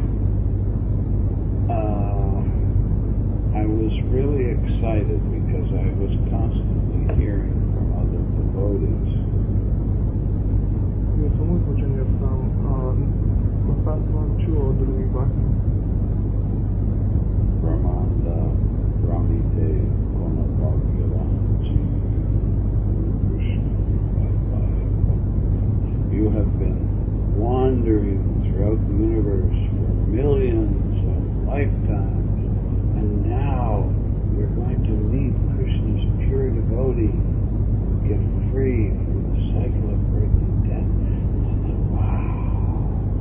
I was really excited because I was constantly hearing from other devotees. Bio sam uzbuđen jer sam konstantno čuo od drugih bakina. Brahmanda, Ramide, Kona Bhagavanji, Krishna, you have been wandering throughout the universe for millions of lifetimes, and now you're going to meet Krishna's pure devotee, get free from the cycle of birth and death. And I thought, wow.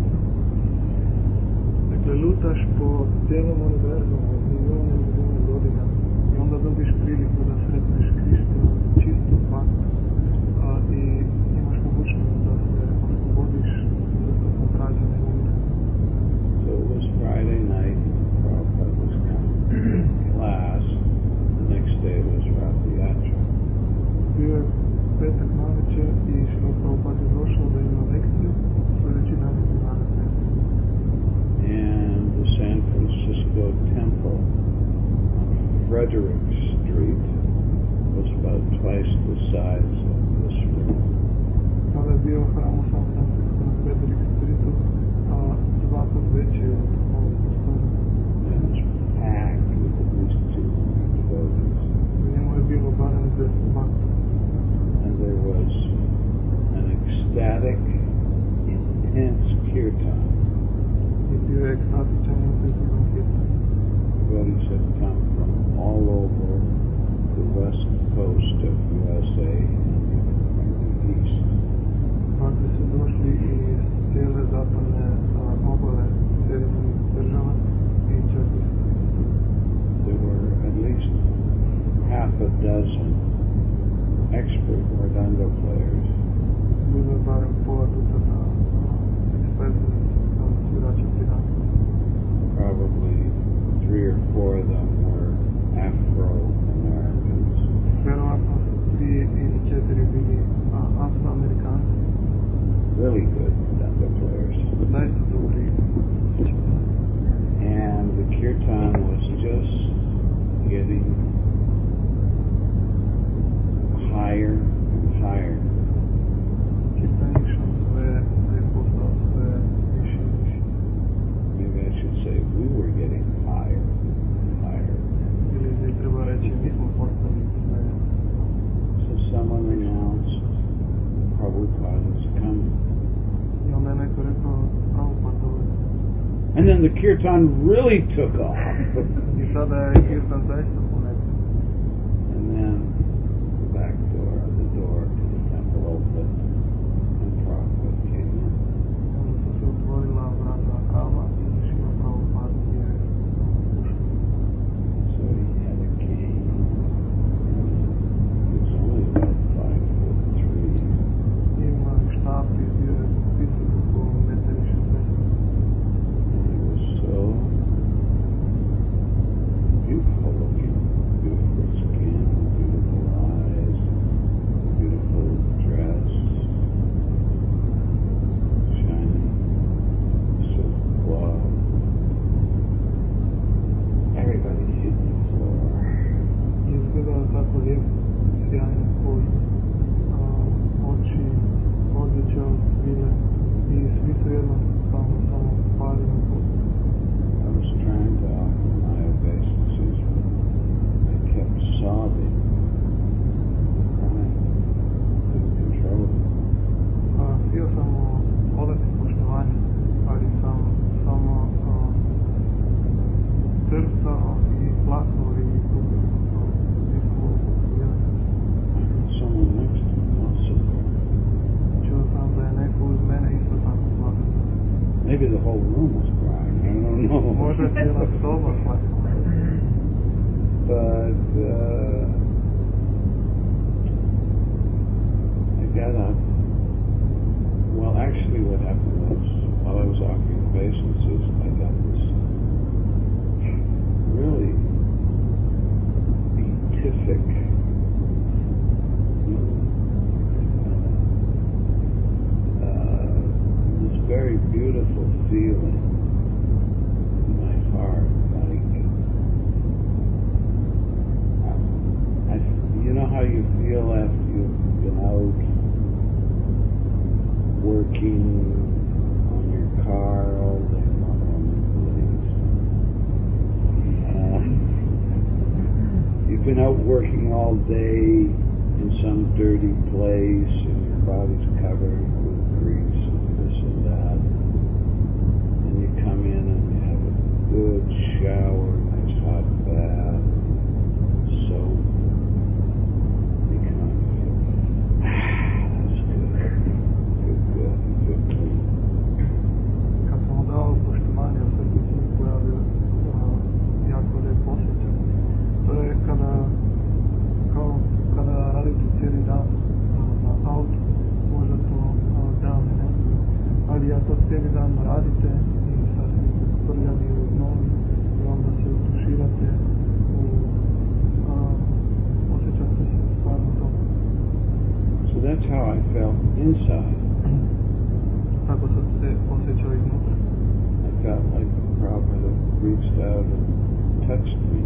Dakle, lutaš po cijelom univerzumu od milijuna i milijuna godina i onda dobiš priliku da sretneš Krišnu čistu patnju i imaš mogućnost da se oslobodiš od rađanja umre. So it was Friday night, Prabhupada was coming to class. The next day was Rathi Yatra. Bio je petak navečer i Šrila Prabhupada je došao da ima lekciju, sljedeći dan je bila Ratea. And the San Francisco Temple on Frederick Street was about twice the size of this room. Tada je bio hram u San Francisco na Frederick Streetu, a 2 put veći od ovog prostora. And it was packed with at least 200 devotees. U njemu je bilo barem 200 bakta. And there was an ecstatic, intense kirtan. I bio je ekstatičan i intenzivan kirtan. Devotees had come from all over the west coast of USA and even from the east. Bakti su došli iz cijele zapadne obale Sjedinjenih država i čak iz istoka. There were at least half a dozen expert Vardhana tango players. Bilo je barem pola dozana eksperti svirača pirata. Probably 3 or 4 of them were Afro-Americans. Vjerovatno su 3 ili 4 bili Afroamerikanci. Really good tango players. Zaista dobri. And the kirtan was just getting higher and higher. Kirtan je išao sve postao sve više i više. Maybe I should say we were getting higher and higher. Ili treba reći, mi smo postali sve. So someone announced Prabhupada is coming. I onda je neko rekao, Prabhupada dolazi. And then the kirtan really took off. I sada je kirtan zaista ponetio. And then the back door, the door to the temple opened, and Prabhupada came in. Onda su se otvorila vrata hrama i išao Prabhupada gdje je ušao. So he had a cane. He was only about 5'3". Ima štap i bio je visok oko 1,60 m. He was so beautiful looking, beautiful skin, beautiful eyes, beautiful dress, shiny silk glove. Everybody hit the floor. I izgledao je tako lijepo, sjajna koža, oči, odjeća od svile i svi su jednostavno samo pali na pod. I was trying to offer my obeisances, but I kept sobbing, crying, couldn't control it. Htio sam odati poštovanje, ali sam samo trpao i plakao i izgubio. Nisam mogu kontrolirati. Someone next to me also. Čuo sam da je neko uz mene isto tako plakao. Maybe the whole room was crying. I don't know. Možda je cijela soba plakala. But I got up. Well, actually, what happened was, while I was offering obeisances, I got this really beatific, this very beautiful feeling in my heart, like, you know how you feel after you've been out working on your car all day long, you've been out working all day in some dirty place and your body's covered with grease and this and that, and you come in and you have a good shower, nice hot bath, soap, you come out and you feel, that's good, clean. Kad sam odao poštovanje, sve se mi pojavio jako lijep osjećaj. To je kada radite cijeli dan na autu, možda to dane ne znaju, ali ja to cijeli dan radite i sasvim ste prljavi u novi i onda se utuširate, osjećate se stvarno dobro. So that's how I felt inside. Tako sam se osjećao iznutra. I felt like Prabhupada reached out and touched me,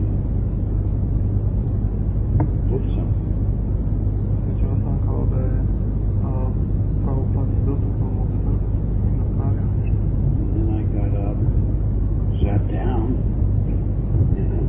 did something. Osjećao sam kao da je Prabhupada se dotaknuo mog srca i napravio nešto. And then I got up, sat down, and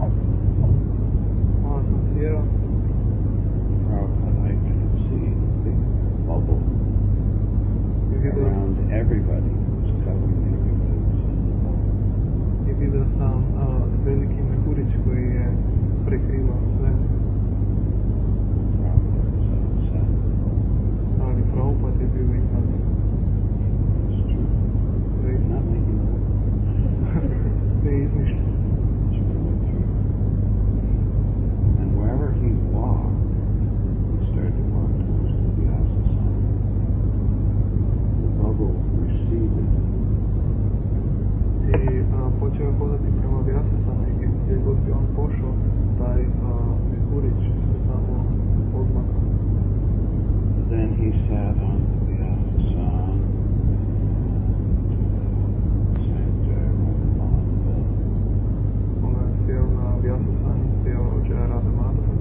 Onda sam sjeo. Prabhupada, I could see a big bubble I vidio around everybody. It was covering everybody. I vidio sam veliki mehurić koji je prekrivao sve. he sat on the Vyasa-san, On je sjeo na Vyasa-san i pjevao Jaya Radha Madhava.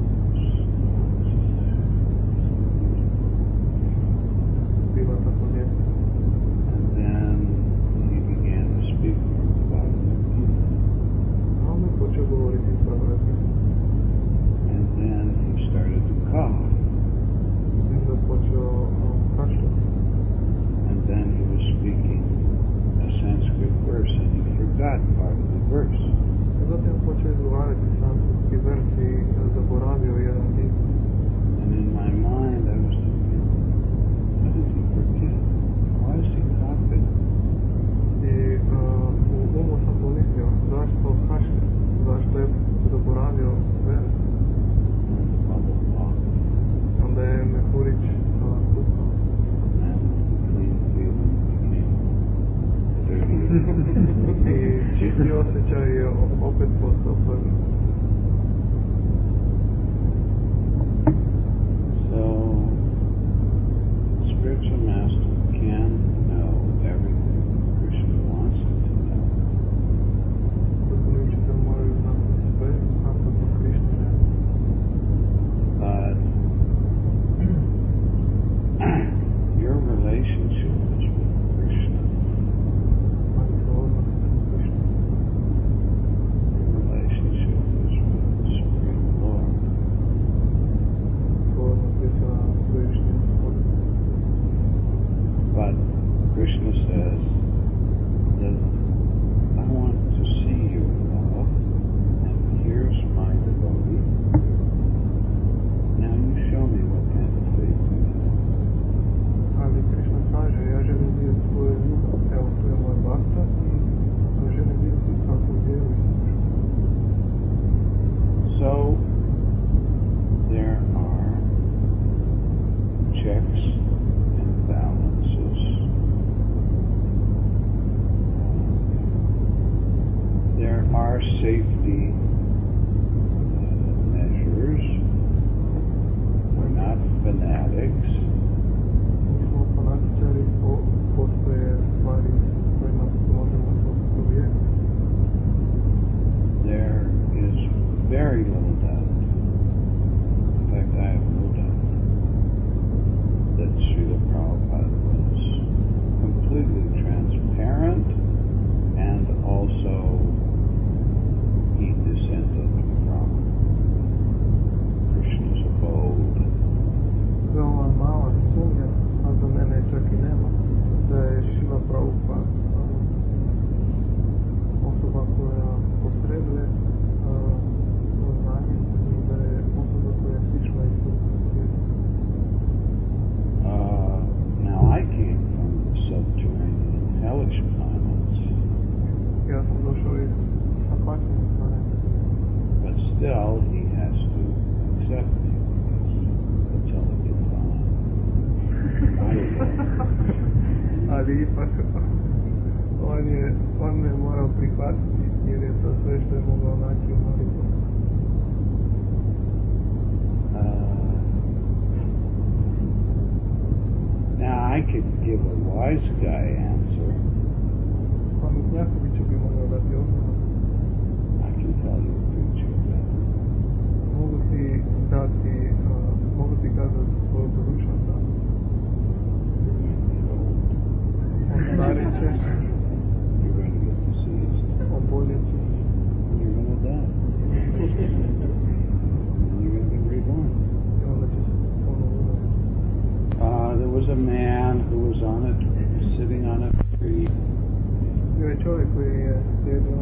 Bilo tako lijepo. and then he began to speak from the Bhagavad Gita. A onda je počeo govoriti iz Bhagavad Gita. And then he started to cough. I onda je počeo kašljati. And then he was speaking a Sanskrit verse, and he forgot part of the verse. I zatim počeo izgovarati sanskritski vers i zaboravio jedan dio. And in my mind, I was thinking, what did he forget? Why is he coughing? I u umu sam pomislio, zašto kašlje? Zašto je zaboravio vers? And the bubble popped, Onda je mehurić kukao. and the clean feeling became dirty. I čisti osjećaj je opet postao prvi. So, spiritual master can know everything Krishna wants him to know. Duhovni učitelj moraju znati sve kako to Krišna želi. But your relationship is with Krishna. Ali se odnos prema Krišnu. Your relationship is with the Supreme Lord. Odnos je sa svevišnjim Gospodom. But Krishna says that I want to see you love, and here's my devotee. Now you show me what kind of faith you have. Ali Krišna kaže, ja želim vidjeti tvoju ljubav. Evo, tu je moj bhakta i želim vidjeti kako vjeruj. So there are checks and balances. There are safety measures. We're not fanatics. Nismo fanatičari, postoje stvari s kojima možemo povjeriti. There is very little doubt. In fact, I have no doubt that Srila Prabhupada was completely transparent, and also he descended from Krishna's abode. Veoma mala sumnja, a za mene čak i nema, da je Šila Prabhupada osoba koja posreduje znanje i da je osoba koja je slična iz svijetu. Now I came from the subterranean hellish planets, Ja sam došao iz Apatijskog planeta, but still he has to accept me because that's all he can find. ali ipak on me morao prihvatiti jer je to sve što je mogao naći u Mariboru. Now I could give a wise guy answer. Pametnjaković bi mogao dati odgovor. I can tell you a future better. Mogu ti kazati svoju budućnost, da ostarit ćeš, You're going to get deceased. oboljet ćeš, And you're going to die. And you're going to be reborn. i onda ćeš ponovo umreti. There was a man who was sitting on a tree, Bio je čovjek koji je sjedio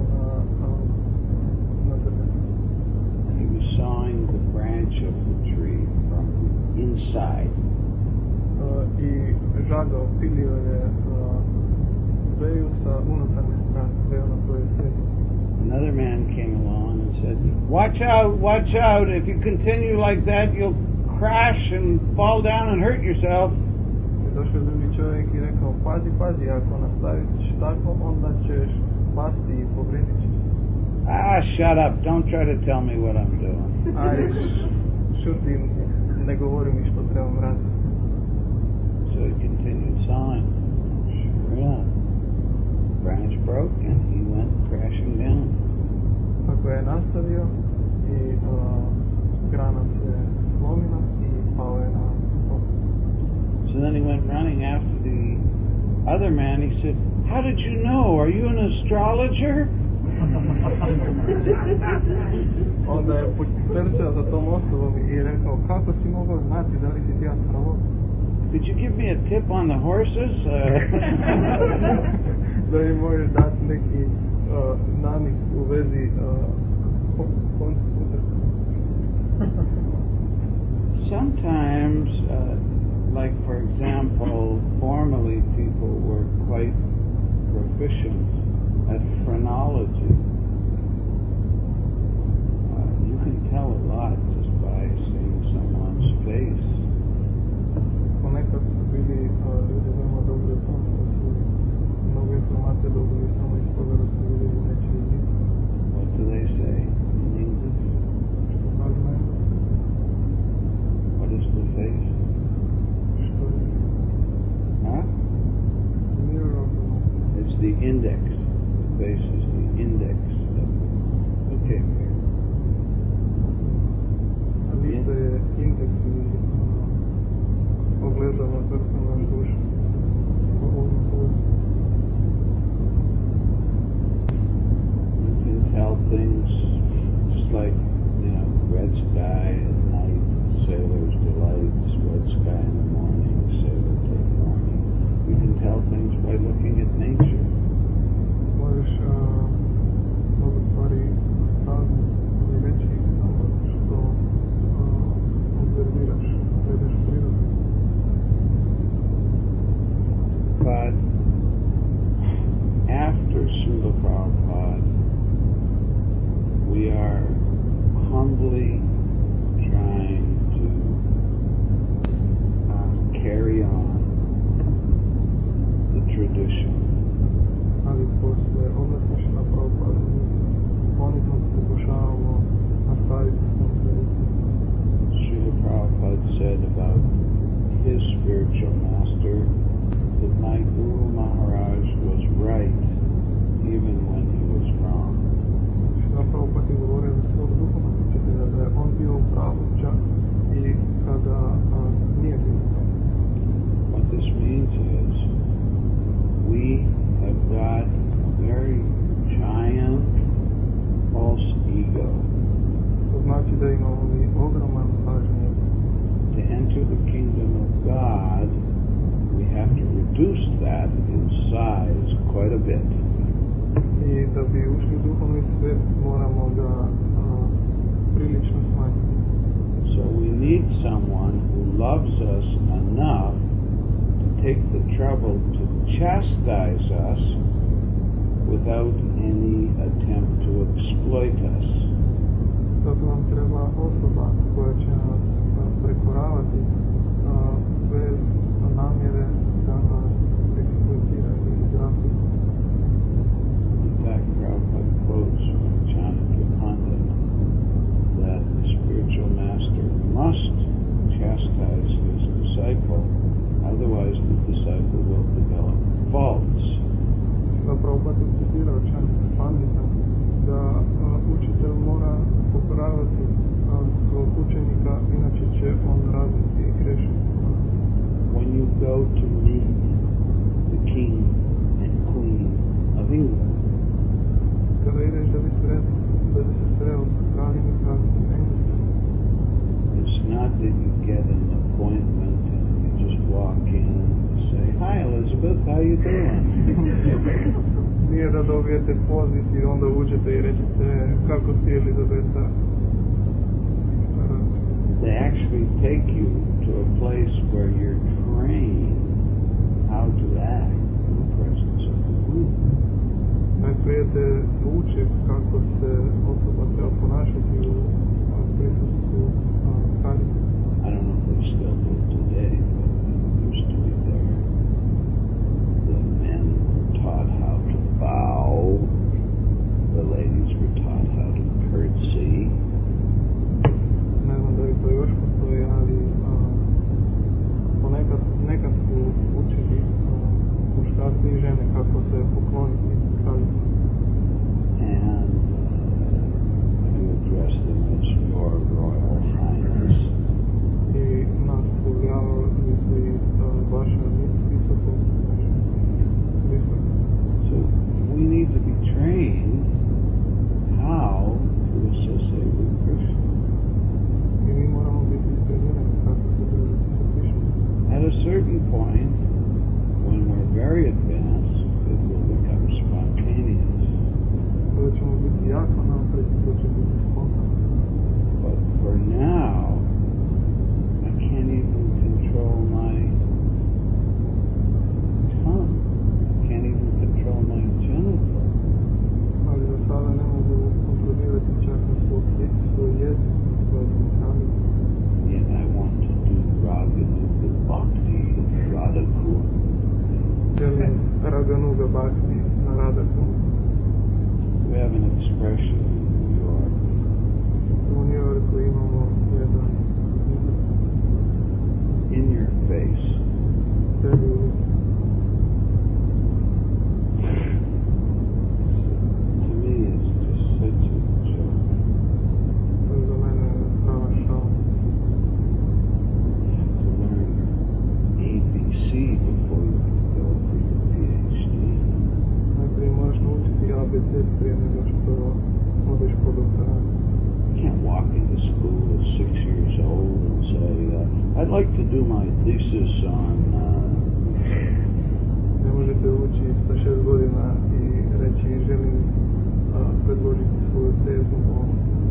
na drvetu and he was sawing the branch of the tree from inside. I žagao, pilio je veju sa unutarnje strane, veju na kojoj je sjedio. Another man came along and said, watch out, if you continue like that, you'll crash and fall down and hurt yourself. I došao je drugi čovjek i rekao, pazi, ako nastaviš tako, onda ćeš pasti i povredit ćeš. Shut up, don't try to tell me what I'm doing. Aj, šuti, ne govori mi što trebam raditi. chasing after the other man. He said, "How did you know? Are you an astrologer?" Onda je potrčao za tom osobom i rekao, kako si mogao znati, da li si ti astrolog? Could you give me a tip on the horses? Da mi možeš dati neki namik u vezi Sometimes, like for example, formerly people were quite proficient at phrenology. You can tell a lot just by seeing someone's face. Ponekad su bili ljudi veoma dobri u tom, da su mnogo informacije dobili samo iz toga da su vidjeli nečiji lik. What do they say in English? Što kažu na engleskom? What is the face? Što je? Huh? Mirror of the mind. It's the index. The face is the index. Okay, fair. A lice je indeks ili ogledala personalne duše. You can tell things just like, red sky at night, sailor's delights, red sky in the morning, sailor take warning. You can tell things by looking at nature. Možeš mnogo stvari saznati i reći samo što observiraš, gledaš prirodu. But after Srila Prabhupada, we are humbly trying to carry on the tradition. Ali posle odlasne Šrila Prabhupada mi ponizno pokušavamo nastaviti s tom tradicijom. Srila Prabhupada said about his spiritual master that my Guru Maharaj was right even when he was wrong. Šrila Prabhupada je govorio za svog duhovnog učitelja da je on bio u pravu čak i kada nije bio u pravu. What this means is we have got a very giant false ego. To znači da imamo mi ogroman lažni ego. To enter the kingdom of God, we have to reduce that in size quite a bit. I da bi ušli u duhovni svijet moramo ga prilično smanjiti. So we need someone who loves us enough to take the trouble to chastise us without any attempt to exploit us. Zato nam treba osoba koja će nas prekoravati bez namjere da nas eksploitira ili izrazi. In fact, Prabhupada quotes from Chanakya Pandit that the spiritual master must chastise his disciple, otherwise the disciple will develop faults. Prabhupada je citirao Chanakya Pandita da učitelj mora pokoravati svog učenika, inače će on razviti greške. When you go to meet the king and queen of England, Kada ideš da bi se sreo sa kraljem i kraljicom Engleske, it's not that you get an appointment and you just walk in and say, "Hi Elizabeth, how you doing?" nije da dobijete poziv i onda uđete i rećete kako si Elizabeta. They actually take you to a place where you're trained how to act in the presence of the group. Najprije te uče kako se osoba treba ponašati u prisustvu kraljice. I don't know if they still do it today, but it used to be there. The men were taught how to bow. The ladies were taught how to curtsy. Ne znam da li to još postoji, ali certain point, when we're very advanced, it will become spontaneous. Kada ćemo biti jako napredni, to će biti spontano. But for now, I can't even control my tongue. I can't even control my genitals. Ali za sada ne mogu kontrolirati čak na svoj jezik, svoje genitalije. Yet I want to do Raganuga Bhakti Radhaku. Želim Raganuga Bhakti na Radhaku. We have an expression in New York. U New Yorku imamo jedan In your face. tebi u licu. To me, it's just such a joke. To je za mene prava šala. You have to learn ABC before you can go for your PhD. Najprije moraš naučiti ABC prije nego što odeš po doktoratu. You can't walk into school at 6 years old and say, I'd like to do my thesis on... Ne možete ući sa 6 godina i reći želim predložiti svoju tezu o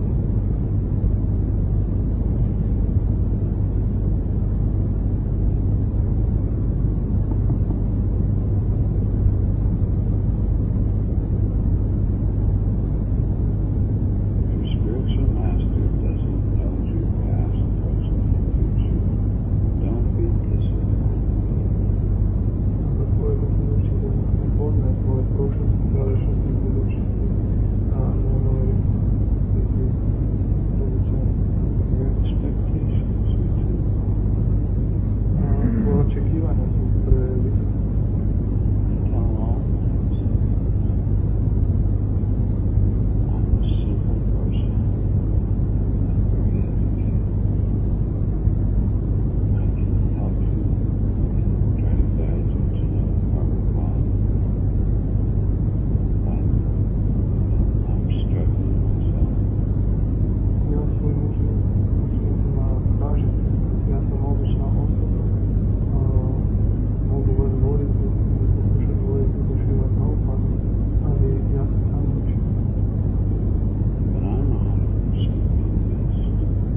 Your spiritual master doesn't know your past, present, and future. Don't be disappointed. ako tvoj duhovni učitelj ne poznaje tvoje prošlosti, sadašnjosti i budućnosti, nemoj biti razočaran. Your expectations are too Tvoje očekivanja su previsoke. tell all things. I'm a simple person. I'm very educated. I can help you. I can try to guide you to know Prabhupada. But I'm struggling myself. Ja svojim učenicima kažem, ja sam obična osoba, mogu vas voditi i pokušati voditi do Šrila Prabhupada, ali ja se sam učim. But I'm 100% convinced.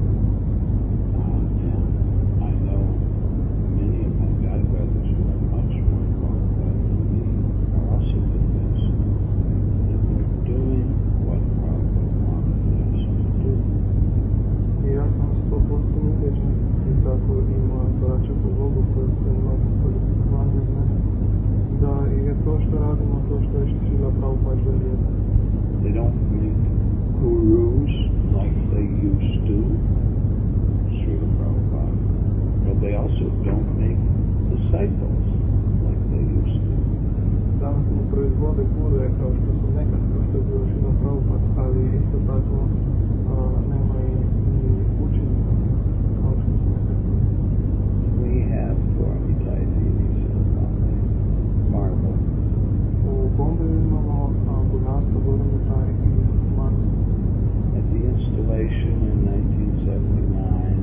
And I know many of my godbrothers who are much more qualified than me are also convinced that we're doing what Prabhupada wanted us to do. I ja sam 100% ubeđen, i tako i moja braća po Bogu koja su mnogo kvalifikovani od mene, da je to što radimo, to što je Šrila Prabhupada želio. They don't make gurus like they used to, Srila Prabhupada, but they also don't make disciples like they used to. Danas ne proizvode guruje kao što su nekad, kao što je bio Šrila Prabhupada, ali isto tako nema i učenika kao što su nekad. We have Gauritai deities in Bombay, marble. U Bombeju imamo bogatstvo Gauritai iz Marka. At the installation in 1979,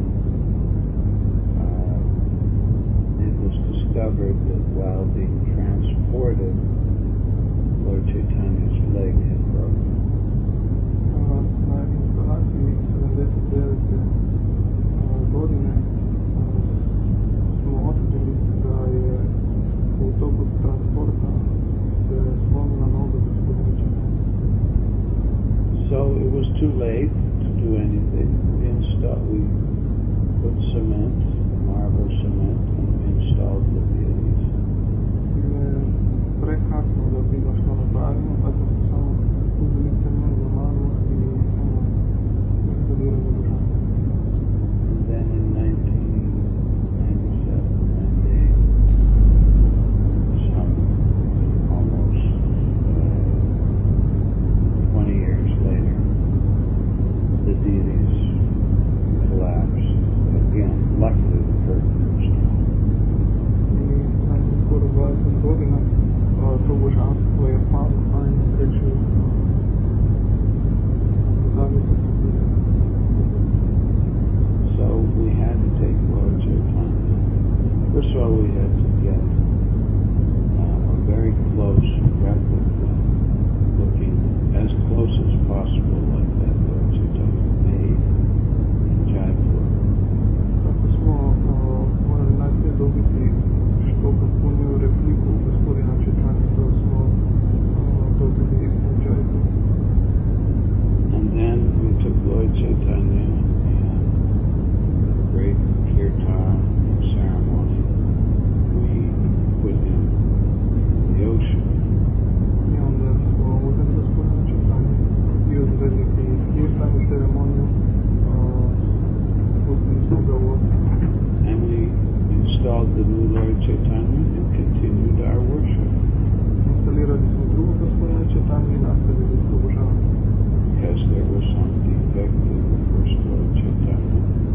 it was discovered that while being transported, Lord Chaitanya's leg had broken. Na instalaciji 79. godine smo otkrili da je u toku transporta se slomila noga gospodina Čajtanje. So it was too late to do anything. We put cement, marble cement, and installed the deities. Bilo je prekasno da bilo što napravimo, tako smo samo uzeli cement za marmu i instalirali božanstvo. And then in 1997, 98, some almost 20 years later, the deities collapsed again. Luckily, the curtain was down. I nakon skoro 20 godina to božanstvo je palo, a i sreću zavisa se bilo. So we had to take Lord Chaitanya. First of all we had to get a very close replica, looking as close as possible like that Lord Chaitanya made in Jaipur. Tako smo morali najprej dobiti što potpuniju repliku gospodina Chaitanya, to smo dobili u Jaipur. And then we took Lord Chaitanya and the great kirtan ceremony, we put him in the ocean. I onda smo uzeli gospodina Chaitanya i uz veliki kirtan i ceremoniju pustili smo ga u ocean. And we installed the new Lord Chaitanya and continued our worship. Instalirali smo drugog gospodina Chaitanya i nastavili s obožavanjem. Because there was some defect in the first Lord Chaitanya.